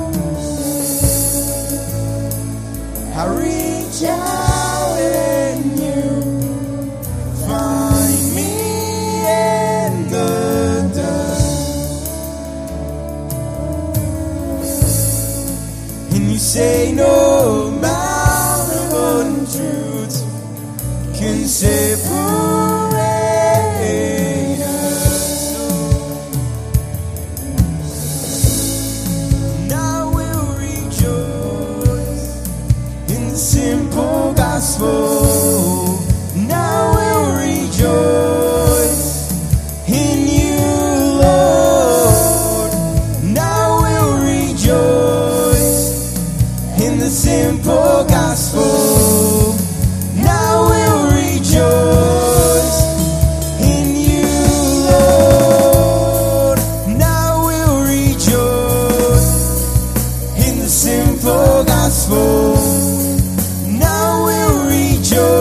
and you find me in the dust, and you say no amount of untruth can separate us. And I will rejoice in the simple gospel. And I will rejoice in you, Lord. And I will rejoice in the simple gospel. And I will rejoice in you, Lord. And I will rejoice in the simple gospel. And I will rejoice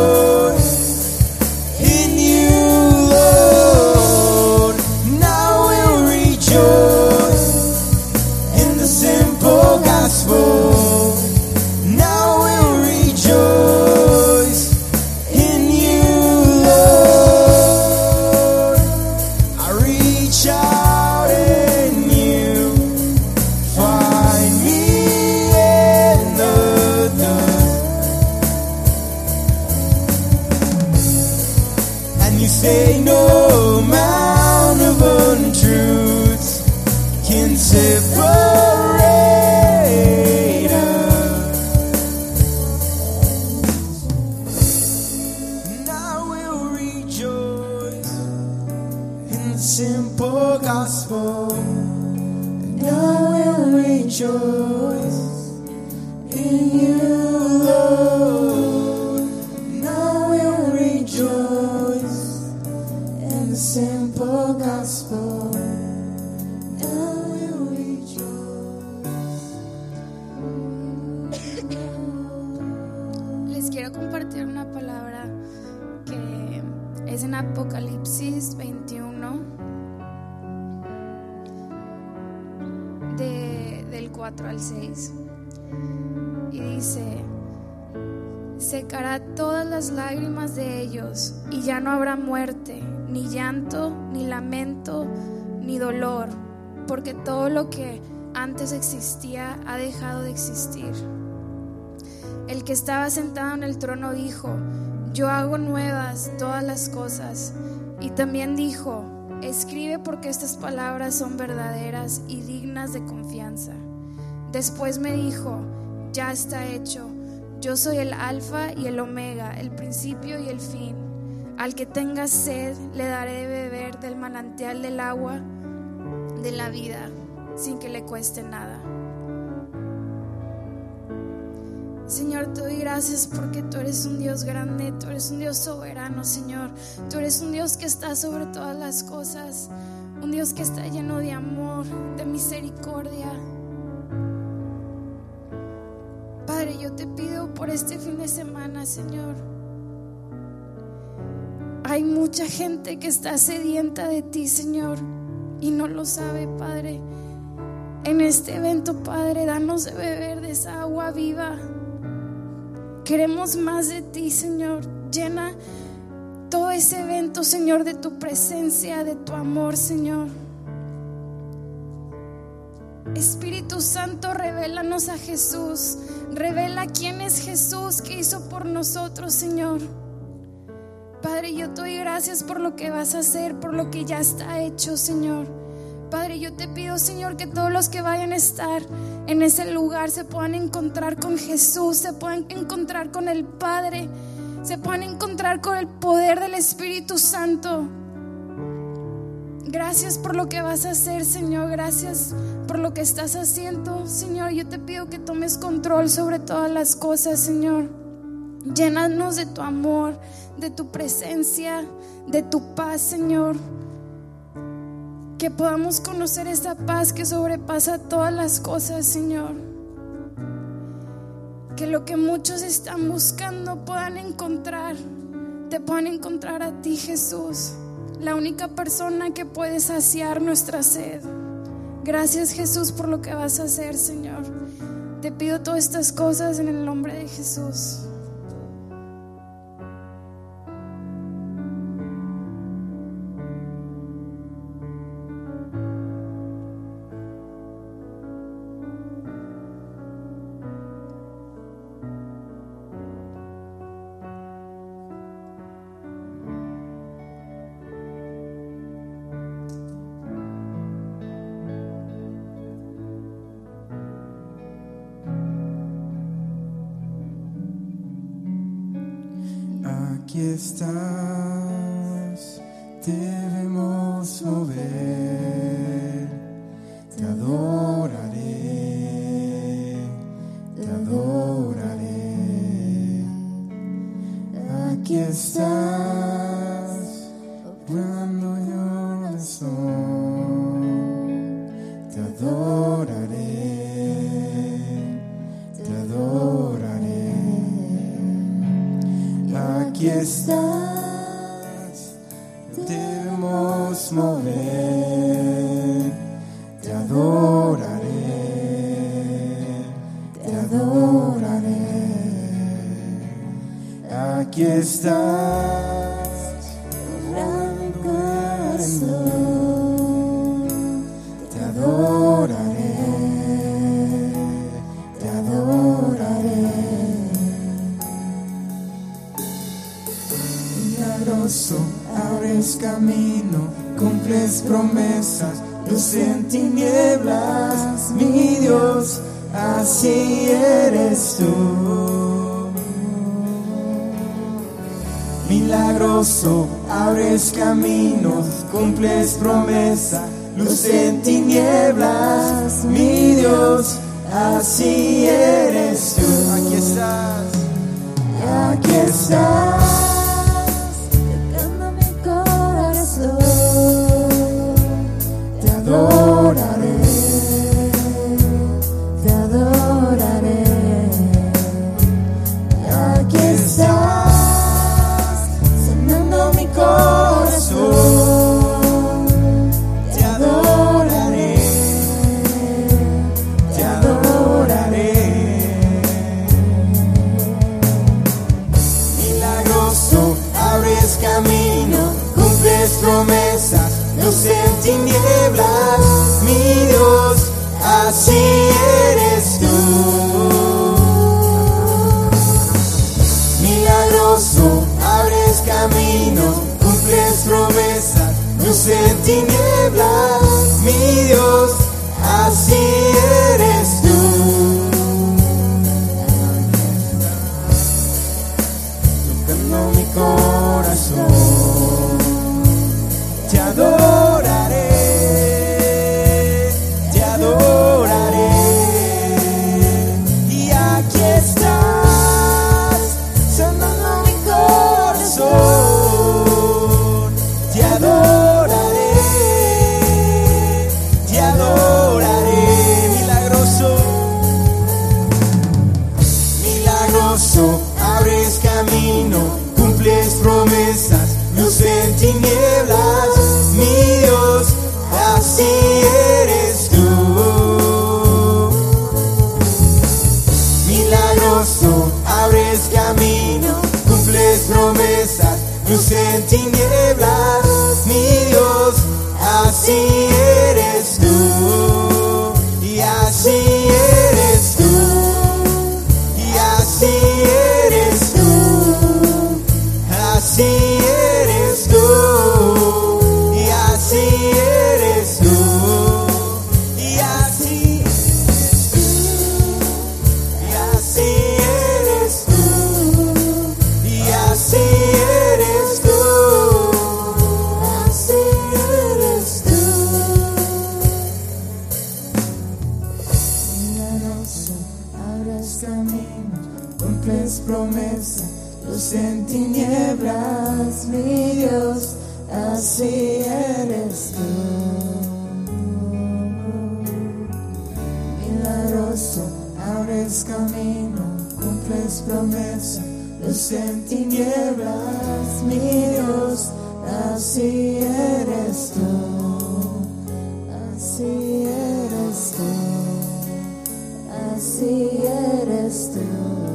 Ain't no amount of untruths can separate us. And I will rejoice in the simple gospel. And I will rejoice in you, Lord. And I will rejoice in the simple gospel. And I will rejoice. Les quiero compartir una palabra que es en Apocalipsis 21, del 4 al 6. Y dice: secará todas las lágrimas de ellos, y ya no habrá muerte, ni llanto, ni lamento, ni dolor, porque todo lo que antes existía ha dejado de existir. El que estaba sentado en el trono dijo: yo hago nuevas todas las cosas. Y también dijo: escribe, porque estas palabras son verdaderas y dignas de confianza. Después me dijo: ya está hecho. Yo soy el Alfa y el Omega, el principio y el fin. Al que tenga sed le daré de beber del manantial del agua de la vida, sin que le cueste nada. Señor, te doy gracias porque tú eres un Dios grande, tú eres un Dios soberano, Señor. Tú eres un Dios que está sobre todas las cosas, un Dios que está lleno de amor, de misericordia. Padre, yo te pido por este fin de semana, Señor. Hay mucha gente que está sedienta de ti, Señor, y no lo sabe, Padre. En este evento, Padre, danos de beber de esa agua viva. Queremos más de ti, Señor. Llena todo ese evento, Señor, de tu presencia, de tu amor, Señor. Espíritu Santo, revélanos a Jesús. Revela quién es Jesús, que hizo por nosotros, Señor. Padre, yo te doy gracias por lo que vas a hacer, por lo que ya está hecho, Señor. Padre, yo te pido, Señor, que todos los que vayan a estar en ese lugar se puedan encontrar con Jesús, se puedan encontrar con el Padre, se puedan encontrar con el poder del Espíritu Santo. Gracias por lo que vas a hacer, Señor. Gracias por lo que estás haciendo, Señor. Yo te pido que tomes control sobre todas las cosas, Señor. Llénanos de tu amor, de tu presencia, de tu paz, Señor. Que podamos conocer esa paz que sobrepasa todas las cosas, Señor. Que lo que muchos están buscando puedan encontrar, te puedan encontrar a ti, Jesús, la única persona que puede saciar nuestra sed. Gracias, Jesús, por lo que vas a hacer, Señor. Te pido todas estas cosas en el nombre de Jesús. Aquí estás, debemos mover, te adoraré, te adoraré. Aquí estás, orando mi oración, te adoraré, te adoraré. Aquí estás, debemos mover, te adoraré, te adoraré. Aquí estás, orando mi corazón, te adoraré, te adoraré. milagroso, abres camino, cumples promesas, luz en tinieblas, mi Dios, así eres tú. Milagroso, abres caminos, cumples promesas, luz en tinieblas, mi Dios, así eres tú. Aquí estás, aquí estás, tocando mi corazón. Te adoraré, te adoraré. Aquí estás, sanando mi corazón. te adoraré, te adoraré. Milagroso, abres camino, cumples promesas, luz en tinieblas, mi Dios, así eres tú. Milagroso, abres camino, cumples promesas, luz en tinieblas, mi Dios, así eres tú. Tocando mi corazón, te adoraré, te adoraré. Y aquí estás, sanando mi corazón, te adoraré, te adoraré. Milagroso, milagroso, abres camino, cumples promesas, luz en tinieblas, mi Dios, así eres tú. Milagroso, abres camino, cumples promesas, luz en tinieblas, mi Dios, así eres tú. Y así eres tú, y así eres tú, así eres tú, y así eres tú, y así eres tú, y así eres tú, así eres tú. Milagroso, abres camino, cumples promesas, luz en tinieblas, mi Dios, así eres tú. Milagroso, abres camino, cumples promesas, luz en tinieblas, mi Dios, así eres tú. Así eres tú, así eres tú.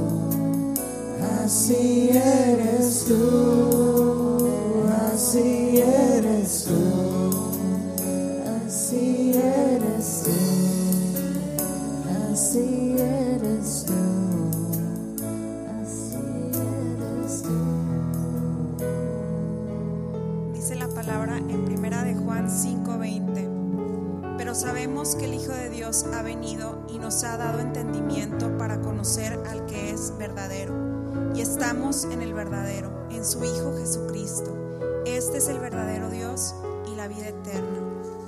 Así eres tú, así eres tú, así eres tú, así eres tú, así eres tú. Dice la palabra en primera de Juan 5:20. Pero sabemos que el Hijo de Dios ha venido y nos ha dado entendimiento para conocer al que es verdadero. Y estamos en el verdadero, en su Hijo Jesucristo. Este es el verdadero Dios y la vida eterna.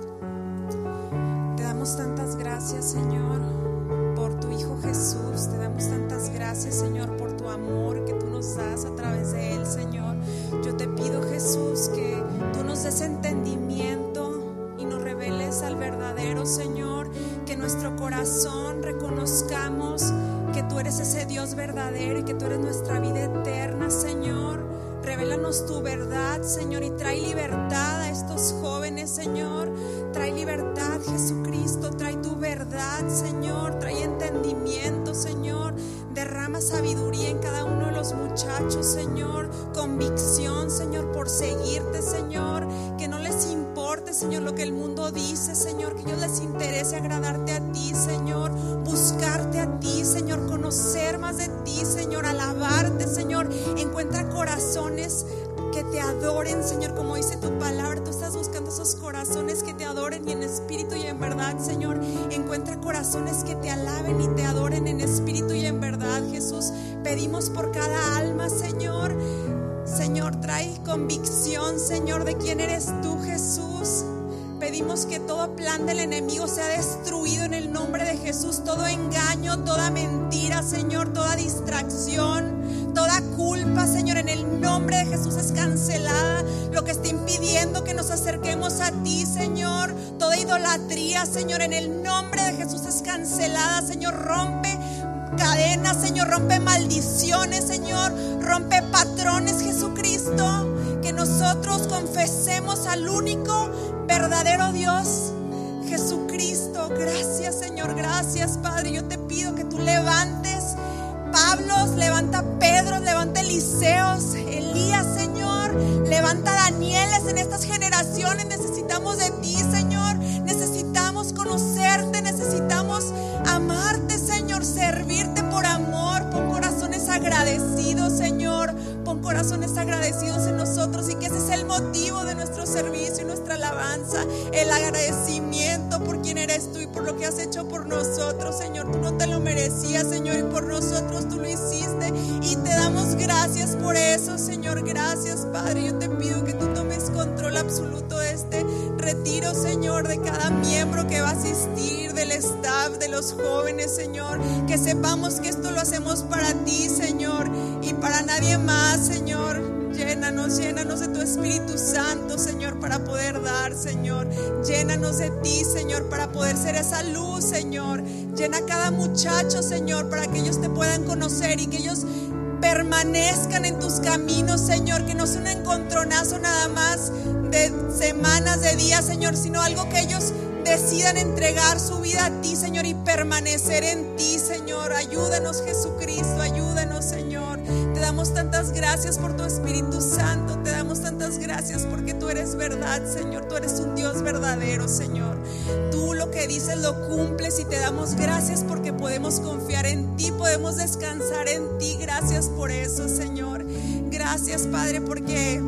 Te damos tantas gracias, Señor, por tu Hijo Jesús. Te damos tantas gracias, Señor, por tu amor que tú nos das a través de Él, Señor. Yo te pido, Jesús, que tú nos des entendimiento y nos reveles al verdadero, Señor. Que nuestro corazón reconozcamos que tú eres ese Dios verdadero y que tú eres nuestra vida eterna, Señor. Revélanos tu verdad, Señor, y trae libertad a estos jóvenes, Señor. Trae libertad, Jesucristo, trae tu verdad, Señor. Trae entendimiento, Señor. Derrama sabiduría en cada uno de los muchachos, Señor. Convicción, Señor, por seguirte, Señor. Que no les importe, Señor, lo que el mundo dice, Señor. Que a ellos les interese agradarte a ti, Señor. Buscarte a ti, Señor. Conocer más de ti, Señor. Alabarte, Señor. Encuentra corazones que te adoren, Señor, como dice tu palabra. Tú estás buscando esos corazones que te adoren y en espíritu y en verdad, Señor. Encuentra corazones que te alaben y te adoren en espíritu y en verdad, Jesús. Pedimos por cada alma, Señor. Señor, trae convicción, Señor, de quién eres tú, Jesús. Pedimos que todo plan del enemigo sea destruido en el nombre de Jesús. Todo engaño, toda mentira, Señor, toda distracción, toda culpa, Señor, en el nombre de Jesús es cancelada. Lo que está impidiendo que nos acerquemos a ti, Señor, toda idolatría, Señor, en el nombre de Jesús es cancelada. Señor, rompe cadenas, Señor, rompe maldiciones, Señor, rompe patrones, Jesucristo. Que nosotros confesemos al único verdadero Dios, Jesucristo. Gracias, Señor, gracias, Padre. Yo te pido que tú levantes Pablos, levanta Pedro, levanta Eliseos, Elías, Señor, levanta Danieles en estas generaciones. Necesitamos de ti, Señor, necesitamos conocerte, necesitamos amarte, Señor, servirte por amor. Pon corazones agradecidos, Señor, pon corazones agradecidos en nosotros, y que ese es el motivo de nuestro servicio y nuestra alabanza, el agradecimiento por quien eres tú y por lo que has hecho por nosotros, Señor. Tú no te lo merecías, Señor, y por nosotros tú lo hiciste, y te damos gracias por eso, Señor. Gracias, Padre. Yo te pido que tú tomes control absoluto de este retiro, Señor, de cada miembro que va a asistir, del staff, de los jóvenes, Señor. Que sepamos que esto lo hacemos para ti, Señor, y para nadie más, Señor. Llénanos de tu Espíritu Santo, Señor, para poder dar, Señor. Llénanos de ti, Señor, para poder ser esa luz, Señor. Llena a cada muchacho, Señor, para que ellos te puedan conocer y que ellos permanezcan en tus caminos, Señor. Que no sea un encontronazo nada más de semanas, de días, Señor, sino algo que ellos decidan entregar su vida a ti, Señor, y permanecer en ti, Señor. Ayúdanos, Jesucristo, ayúdanos, Señor. Te damos tantas gracias por tu Espíritu Santo. Te damos tantas gracias porque tú eres verdad, Señor. Tú eres un Dios verdadero, Señor. Tú lo que dices lo cumples, y te damos gracias porque podemos confiar en ti, podemos descansar en ti. Gracias por eso, Señor. Gracias, Padre, porque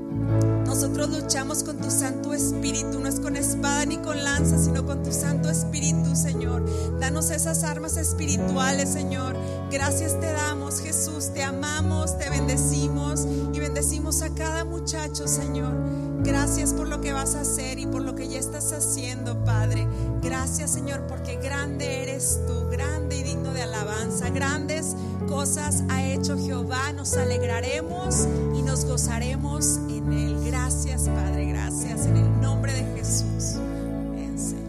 nosotros luchamos con tu Santo Espíritu. No es con espada ni con lanza, sino con tu Santo Espíritu, Señor. Danos esas armas espirituales, Señor. Gracias te damos, Jesús. Te amamos, te bendecimos y bendecimos a cada muchacho, Señor. Gracias por lo que vas a hacer y por lo que ya estás haciendo, Padre. Gracias, Señor, porque grande eres tú, grande y digno de alabanza. Grandes cosas ha hecho Jehová. Nos alegraremos y nos gozaremos en él. Gracias, Padre, gracias, en el nombre de Jesús. Amén, Señor.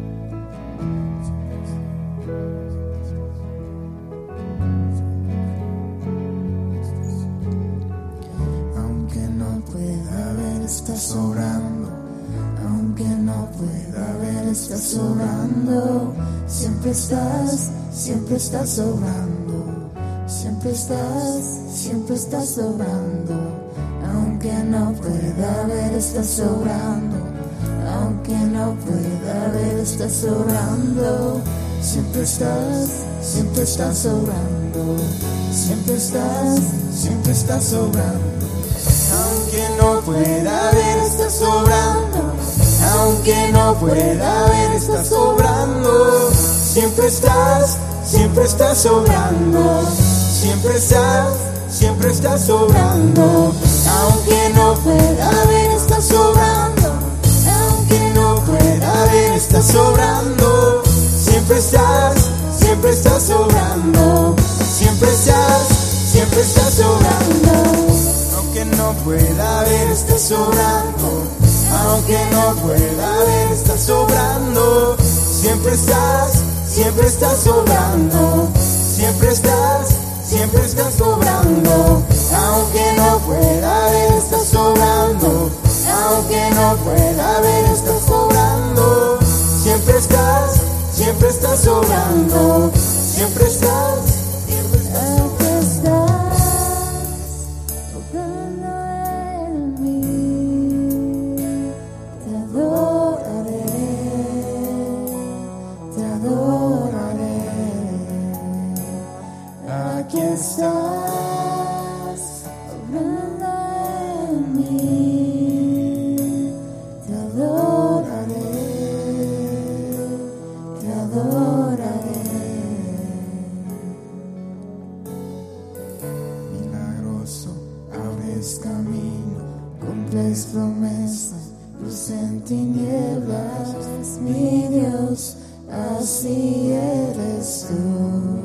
Aunque no pueda ver, estás sobrando. Aunque no pueda ver, estás sobrando. Siempre estás sobrando. Siempre estás sobrando. Aunque no pueda ver, estás sobrando. Aunque no pueda ver, estás sobrando. Siempre estás sobrando. Siempre estás sobrando. Aunque no pueda ver, estás sobrando. Aunque no pueda ver, estás sobrando. Siempre estás sobrando. Siempre estás sobrando. Aunque no pueda ver, estás sobrando. Aunque no pueda ver, estás sobrando. Siempre estás sobrando. Siempre estás sobrando. Aunque no pueda ver, estás sobrando. Aunque no pueda ver, estás sobrando. Siempre estás sobrando. Siempre estás sobrando. Aunque no pueda ver, estás sobrando. Aunque no pueda ver, estás sobrando. Siempre estás sobrando. Siempre estás obrando en mí. Te adoraré. Aquí estás, obrando abres camino, cumples promesas, luz en tinieblas, mi Dios, así eres tú.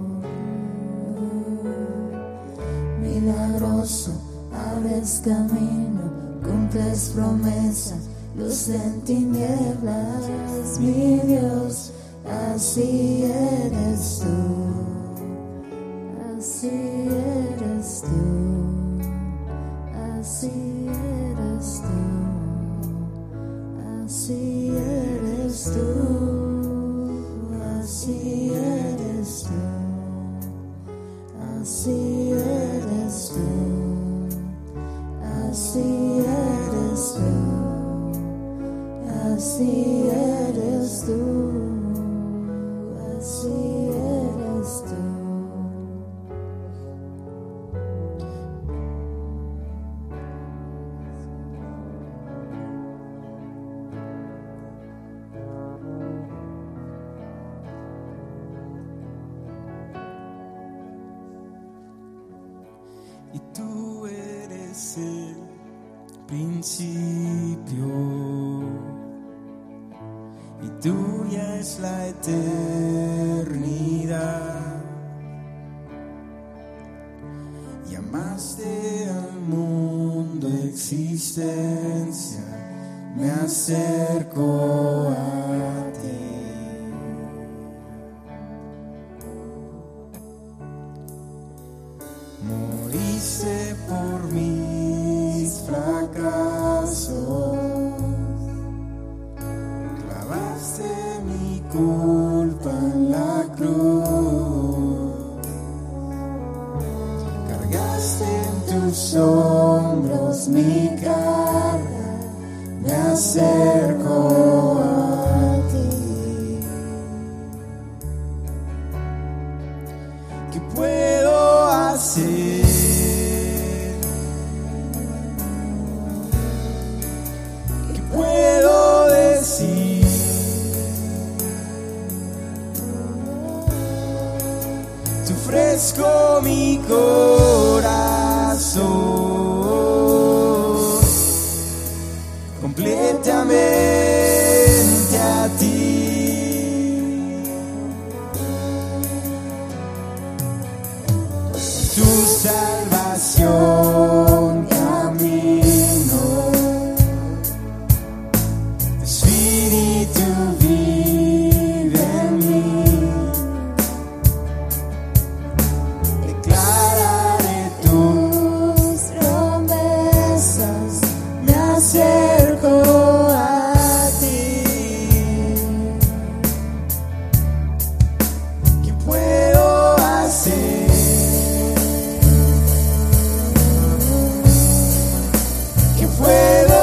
Milagroso, abres camino, cumples promesas, luz en tinieblas, mi Dios, así eres tú. Así eres tú, así eres tú, así eres tú, así eres tú, así eres tú, así eres tú, así eres tú, así eres tú. Y tú eres el principio, y tuya es la eternidad. Llamaste al mundo existencia, me acerco a ti. Moriste por mis fracasos, clavaste mi culpa en la cruz, cargaste en tus hombros mi carga, me acerco a ti. ¿Qué puedo hacer? ¿Qué puedo decir? Te ofrezco mi corazón completamente a ti. Tu salvación camino, tu espíritu vive en mí. Declararé tus promesas, me acerco a ti. ¿Qué puedo hacer? ¿Qué puedo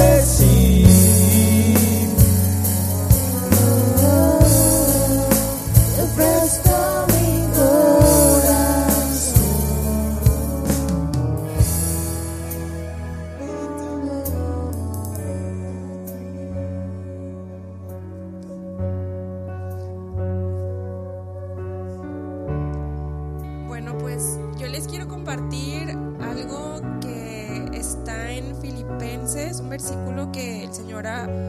decir? Te ofrezco mi corazón. Bueno, pues yo les quiero compartir algo que está en Filipenses, un versículo que el Señor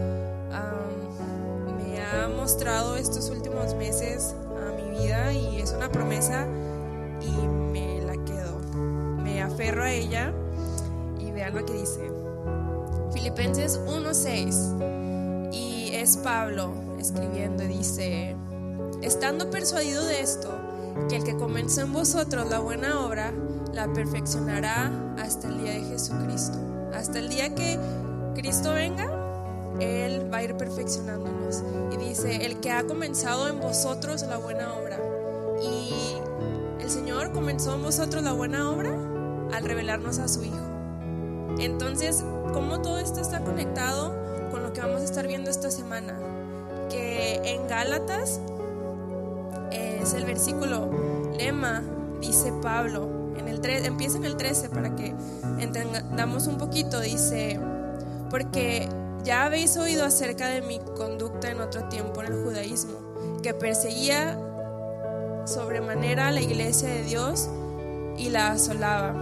me ha mostrado estos últimos meses a mi vida, y es una promesa y me la quedo, me aferro a ella. Y vean lo que dice Filipenses 1:6, y es Pablo escribiendo, y dice: estando persuadido de esto, que el que comenzó en vosotros la buena obra, la perfeccionará hasta el día de Jesucristo. Hasta el día que Cristo venga, Él va a ir perfeccionándonos. Y dice: el que ha comenzado en vosotros la buena obra. Y el Señor comenzó en vosotros la buena obra al revelarnos a su Hijo. Entonces, ¿cómo todo esto está conectado con lo que vamos a estar viendo esta semana? Que en Gálatas es el versículo lema, dice Pablo, empieza en el 13 para que entendamos un poquito. Dice: porque ya habéis oído acerca de mi conducta en otro tiempo en el judaísmo, que perseguía sobremanera a la iglesia de Dios y la asolaba,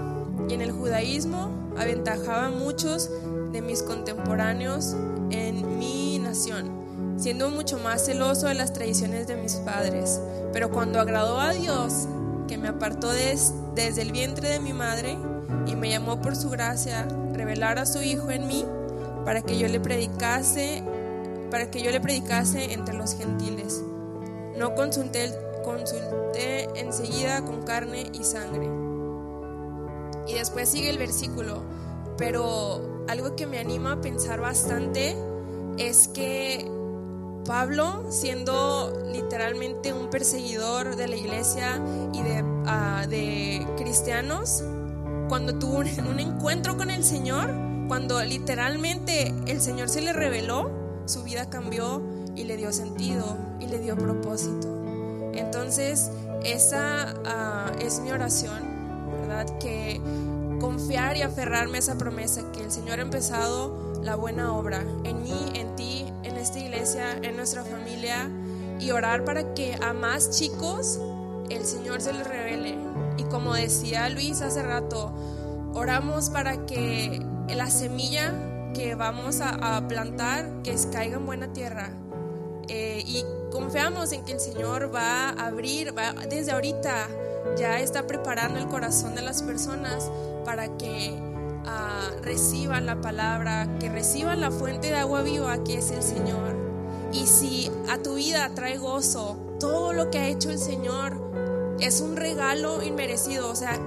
y en el judaísmo aventajaba a muchos de mis contemporáneos en mi nación, siendo mucho más celoso de las tradiciones de mis padres. Pero cuando agradó a Dios, que me apartó desde el vientre de mi madre y me llamó por su gracia, revelar a su Hijo en mí para que yo le predicase entre los gentiles. No consulté enseguida con carne y sangre. Y después sigue el versículo, pero algo que me anima a pensar bastante es que Pablo, siendo literalmente un perseguidor de la iglesia y de cristianos, cuando tuvo un encuentro con el Señor, cuando literalmente el Señor se le reveló, su vida cambió y le dio sentido y le dio propósito. Entonces esa es mi oración, ¿verdad? Que confiar y aferrarme a esa promesa, que el Señor ha empezado la buena obra en mí, en ti, en esta iglesia, en nuestra familia, y orar para que a más chicos el Señor se les revele. Y como decía Luis hace rato, oramos para que la semilla que vamos a plantar, que caiga en buena tierra, y confiamos en que el Señor va a abrir, desde ahorita ya está preparando el corazón de las personas para que reciban la palabra, que reciban la fuente de agua viva que es el Señor. Y si a tu vida trae gozo, todo lo que ha hecho el Señor es un regalo inmerecido. O sea,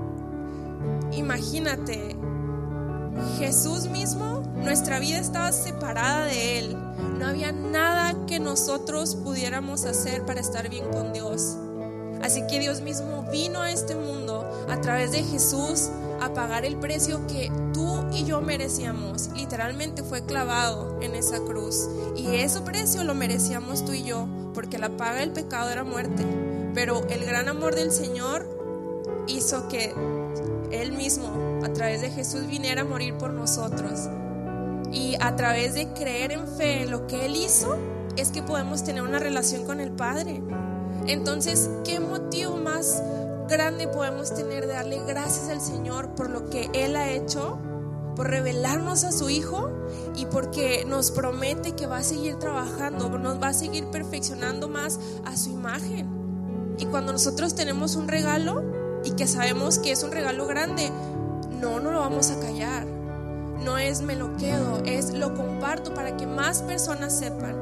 imagínate, Jesús mismo, nuestra vida estaba separada de Él. No había nada que nosotros pudiéramos hacer para estar bien con Dios. Así que Dios mismo vino a este mundo a través de Jesús a pagar el precio que tú y yo merecíamos. Literalmente fue clavado en esa cruz, y ese precio lo merecíamos tú y yo, porque la paga del pecado era muerte. Pero el gran amor del Señor hizo que Él mismo, a través de Jesús, viniera a morir por nosotros. Y a través de creer en fe en lo que Él hizo, es que podemos tener una relación con el Padre. Entonces, ¿qué motivo más grande podemos tener de darle gracias al Señor por lo que Él ha hecho, por revelarnos a su Hijo, y porque nos promete que va a seguir trabajando, nos va a seguir perfeccionando más a su imagen? Y cuando nosotros tenemos un regalo y que sabemos que es un regalo grande, no lo vamos a callar. No es me lo quedo, es lo comparto para que más personas sepan.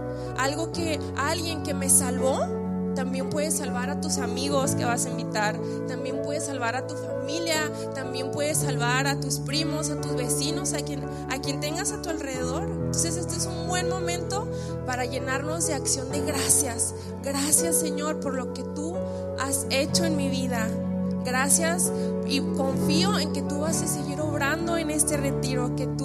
Alguien que me salvó también puede salvar a tus amigos que vas a invitar, también puede salvar a tu familia, también puede salvar a tus primos, a tus vecinos, a quien tengas a tu alrededor. Entonces este es un buen momento para llenarnos de acción de gracias. Gracias, Señor, por lo que tú has hecho en mi vida. Gracias, y confío en que tú vas a seguir obrando en este retiro, que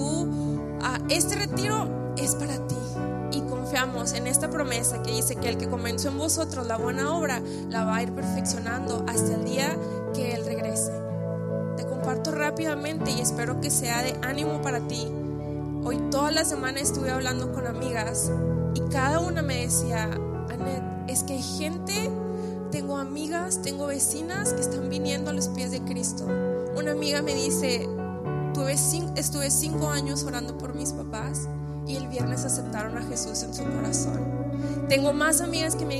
este retiro es para ti. Y confiamos en esta promesa que dice que el que comenzó en vosotros la buena obra la va a ir perfeccionando hasta el día que Él regrese. Te comparto rápidamente y espero que sea de ánimo para ti. Hoy toda la semana estuve hablando con amigas y cada una me decía: Anet, es que hay gente, tengo amigas, tengo vecinas que están viniendo a los pies de Cristo. Una amiga me dice: estuve 5 años orando por mis papás y el viernes aceptaron a Jesús en su corazón. Tengo más amigas que me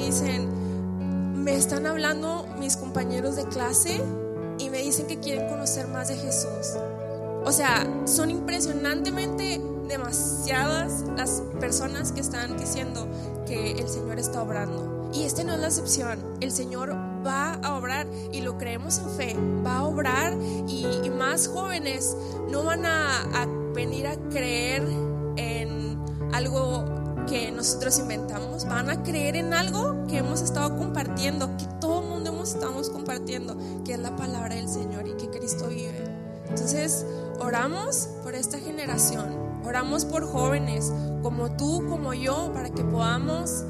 dicen: me están hablando mis compañeros de clase y me dicen que quieren conocer más de Jesús. O sea, son impresionantemente demasiadas las personas que están diciendo que el Señor está obrando. Y no es la excepción. El Señor va a obrar y lo creemos en fe. Va a obrar y más jóvenes no van a venir a creer en algo que nosotros inventamos. Van a creer en algo que hemos estado compartiendo, que todo el mundo estamos compartiendo, que es la palabra del Señor y que Cristo vive. Entonces oramos por esta generación, oramos por jóvenes como tú, como yo, para que podamos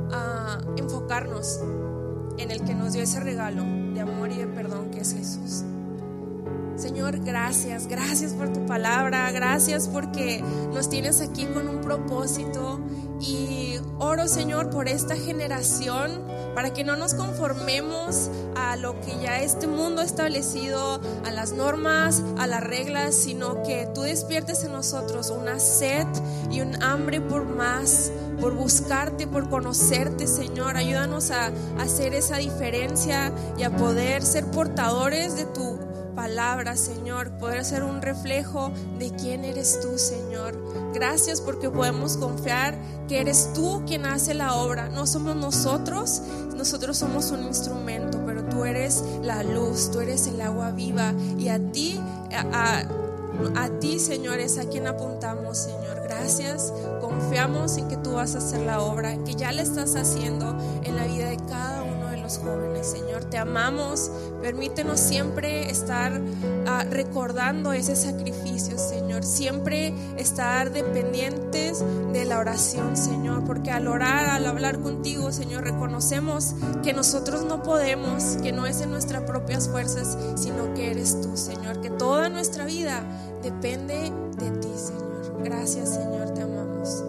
enfocarnos en el que nos dio ese regalo de amor y de perdón que es Jesús. Señor, gracias por tu palabra, gracias porque nos tienes aquí con un propósito, y oro, Señor, por esta generación, para que no nos conformemos a lo que ya este mundo ha establecido, a las normas, a las reglas, sino que tú despiertes en nosotros una sed y un hambre por más, por buscarte, por conocerte, Señor. Ayúdanos a hacer esa diferencia y a poder ser portadores de tu palabra, Señor, poder ser un reflejo de quién eres tú, Señor. Gracias porque podemos confiar que eres tú quien hace la obra. No somos nosotros somos un instrumento, pero tú eres la luz, tú eres el agua viva, y a ti, Señor, es a quien apuntamos, Señor. Gracias, confiamos en que tú vas a hacer la obra, que ya la estás haciendo en la vida de cada uno de los jóvenes, Señor. Te amamos, permítenos siempre estar recordando ese sacrificio, Señor, siempre estar dependientes de la oración, Señor, porque al orar, al hablar contigo, Señor, reconocemos que nosotros no podemos, que no es en nuestras propias fuerzas, sino que eres tú, Señor, que toda nuestra vida depende de ti, Señor. Gracias, Señor, te amamos.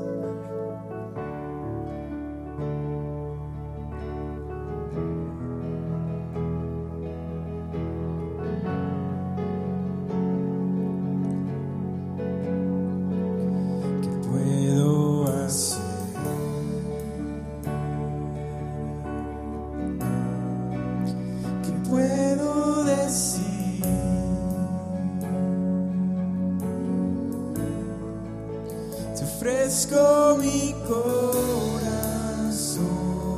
Ofrezco mi corazón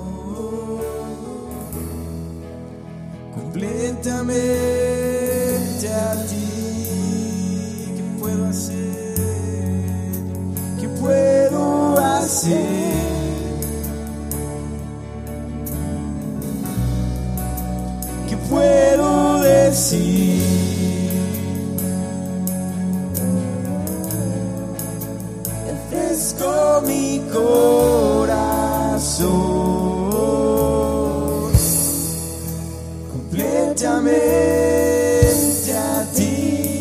completamente a ti. ¿Qué puedo hacer? ¿Qué puedo hacer? ¿Qué puedo decir? Con mi corazón completamente a ti.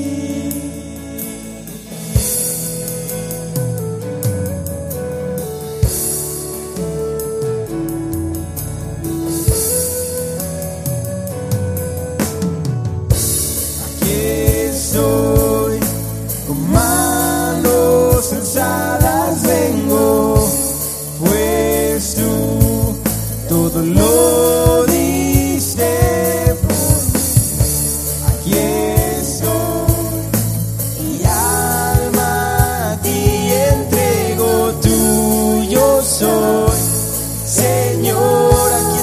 Aquí estoy con manos alzadas, vengo, pues tú todo lo diste por mí. Aquí estoy, mi alma a ti entrego, tuyo soy, Señor, aquí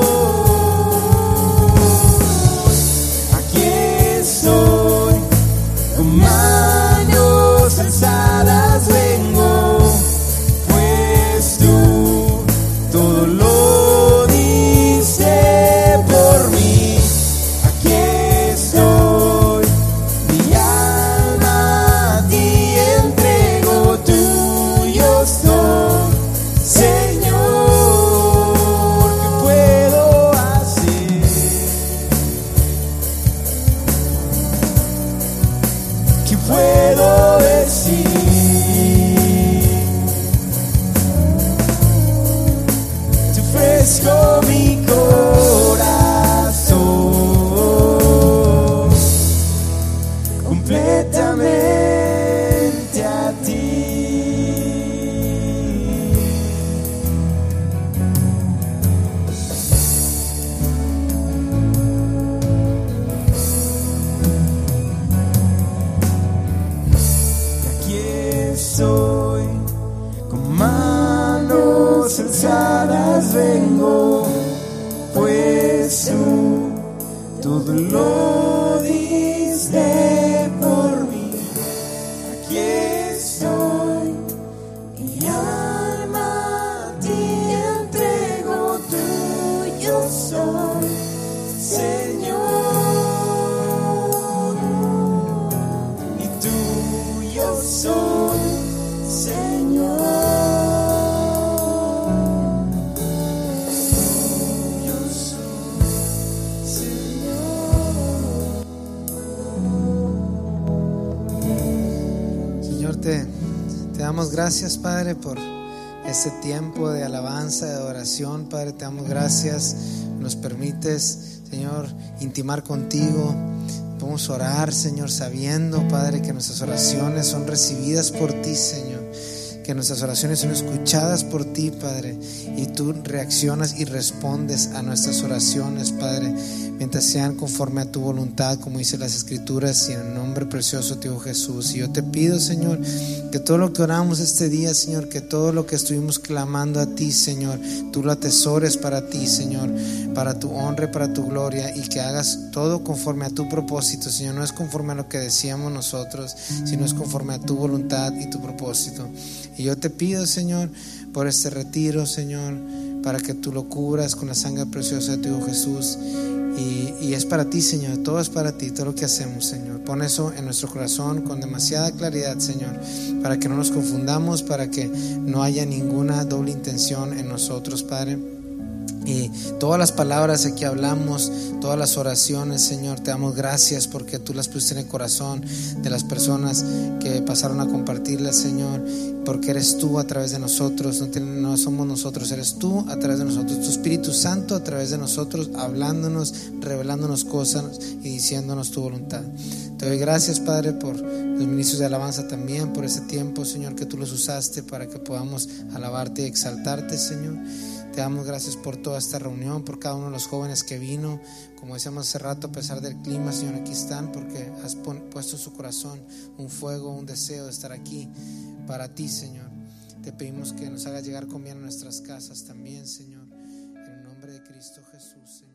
estoy, con manos alzadas vengo. Con mi corazón completamente a ti. Y aquí estoy con manos alzadas vengo, pues tú todo lo diste por mí. Aquí estoy, mi alma a ti entrego, tuyo soy, Señor, y tuyo soy, Señor. Te damos gracias, Padre, por este tiempo de alabanza, de adoración. Padre, te damos gracias. Nos permites, Señor, intimar contigo. Podemos orar, Señor, sabiendo, Padre, que nuestras oraciones son recibidas por ti, Señor. Que nuestras oraciones son escuchadas por ti, Padre, y tú reaccionas y respondes a nuestras oraciones, Padre, mientras sean conforme a tu voluntad, como dice las Escrituras, y en el nombre precioso de tu Hijo Jesús. Y yo te pido, Señor, que todo lo que oramos este día, Señor, que todo lo que estuvimos clamando a ti, Señor, tú lo atesores para ti, Señor, para tu honra y para tu gloria, y que hagas todo conforme a tu propósito, Señor. No es conforme a lo que decíamos nosotros, sino es conforme a tu voluntad y tu propósito. Y yo te pido, Señor, por este retiro, Señor, para que tú lo cubras con la sangre preciosa de tu Hijo Jesús. Y es para ti, Señor, todo es para ti, todo lo que hacemos, Señor. Pon eso en nuestro corazón con demasiada claridad, Señor, para que no nos confundamos, para que no haya ninguna doble intención en nosotros, Padre. Y todas las palabras que hablamos, todas las oraciones, Señor, te damos gracias porque tú las pusiste en el corazón de las personas que pasaron a compartirlas, Señor, porque eres tú a través de nosotros, no somos nosotros, eres tú a través de nosotros, tu Espíritu Santo a través de nosotros, hablándonos, revelándonos cosas y diciéndonos tu voluntad. Te doy gracias, Padre, por los ministros de alabanza también, por ese tiempo, Señor, que tú los usaste para que podamos alabarte y exaltarte, Señor. Te damos gracias por toda esta reunión, por cada uno de los jóvenes que vino. Como decíamos hace rato, a pesar del clima, Señor, aquí están porque has puesto en su corazón un fuego, un deseo de estar aquí para ti, Señor. Te pedimos que nos hagas llegar con bien a nuestras casas también, Señor. En el nombre de Cristo Jesús, Señor.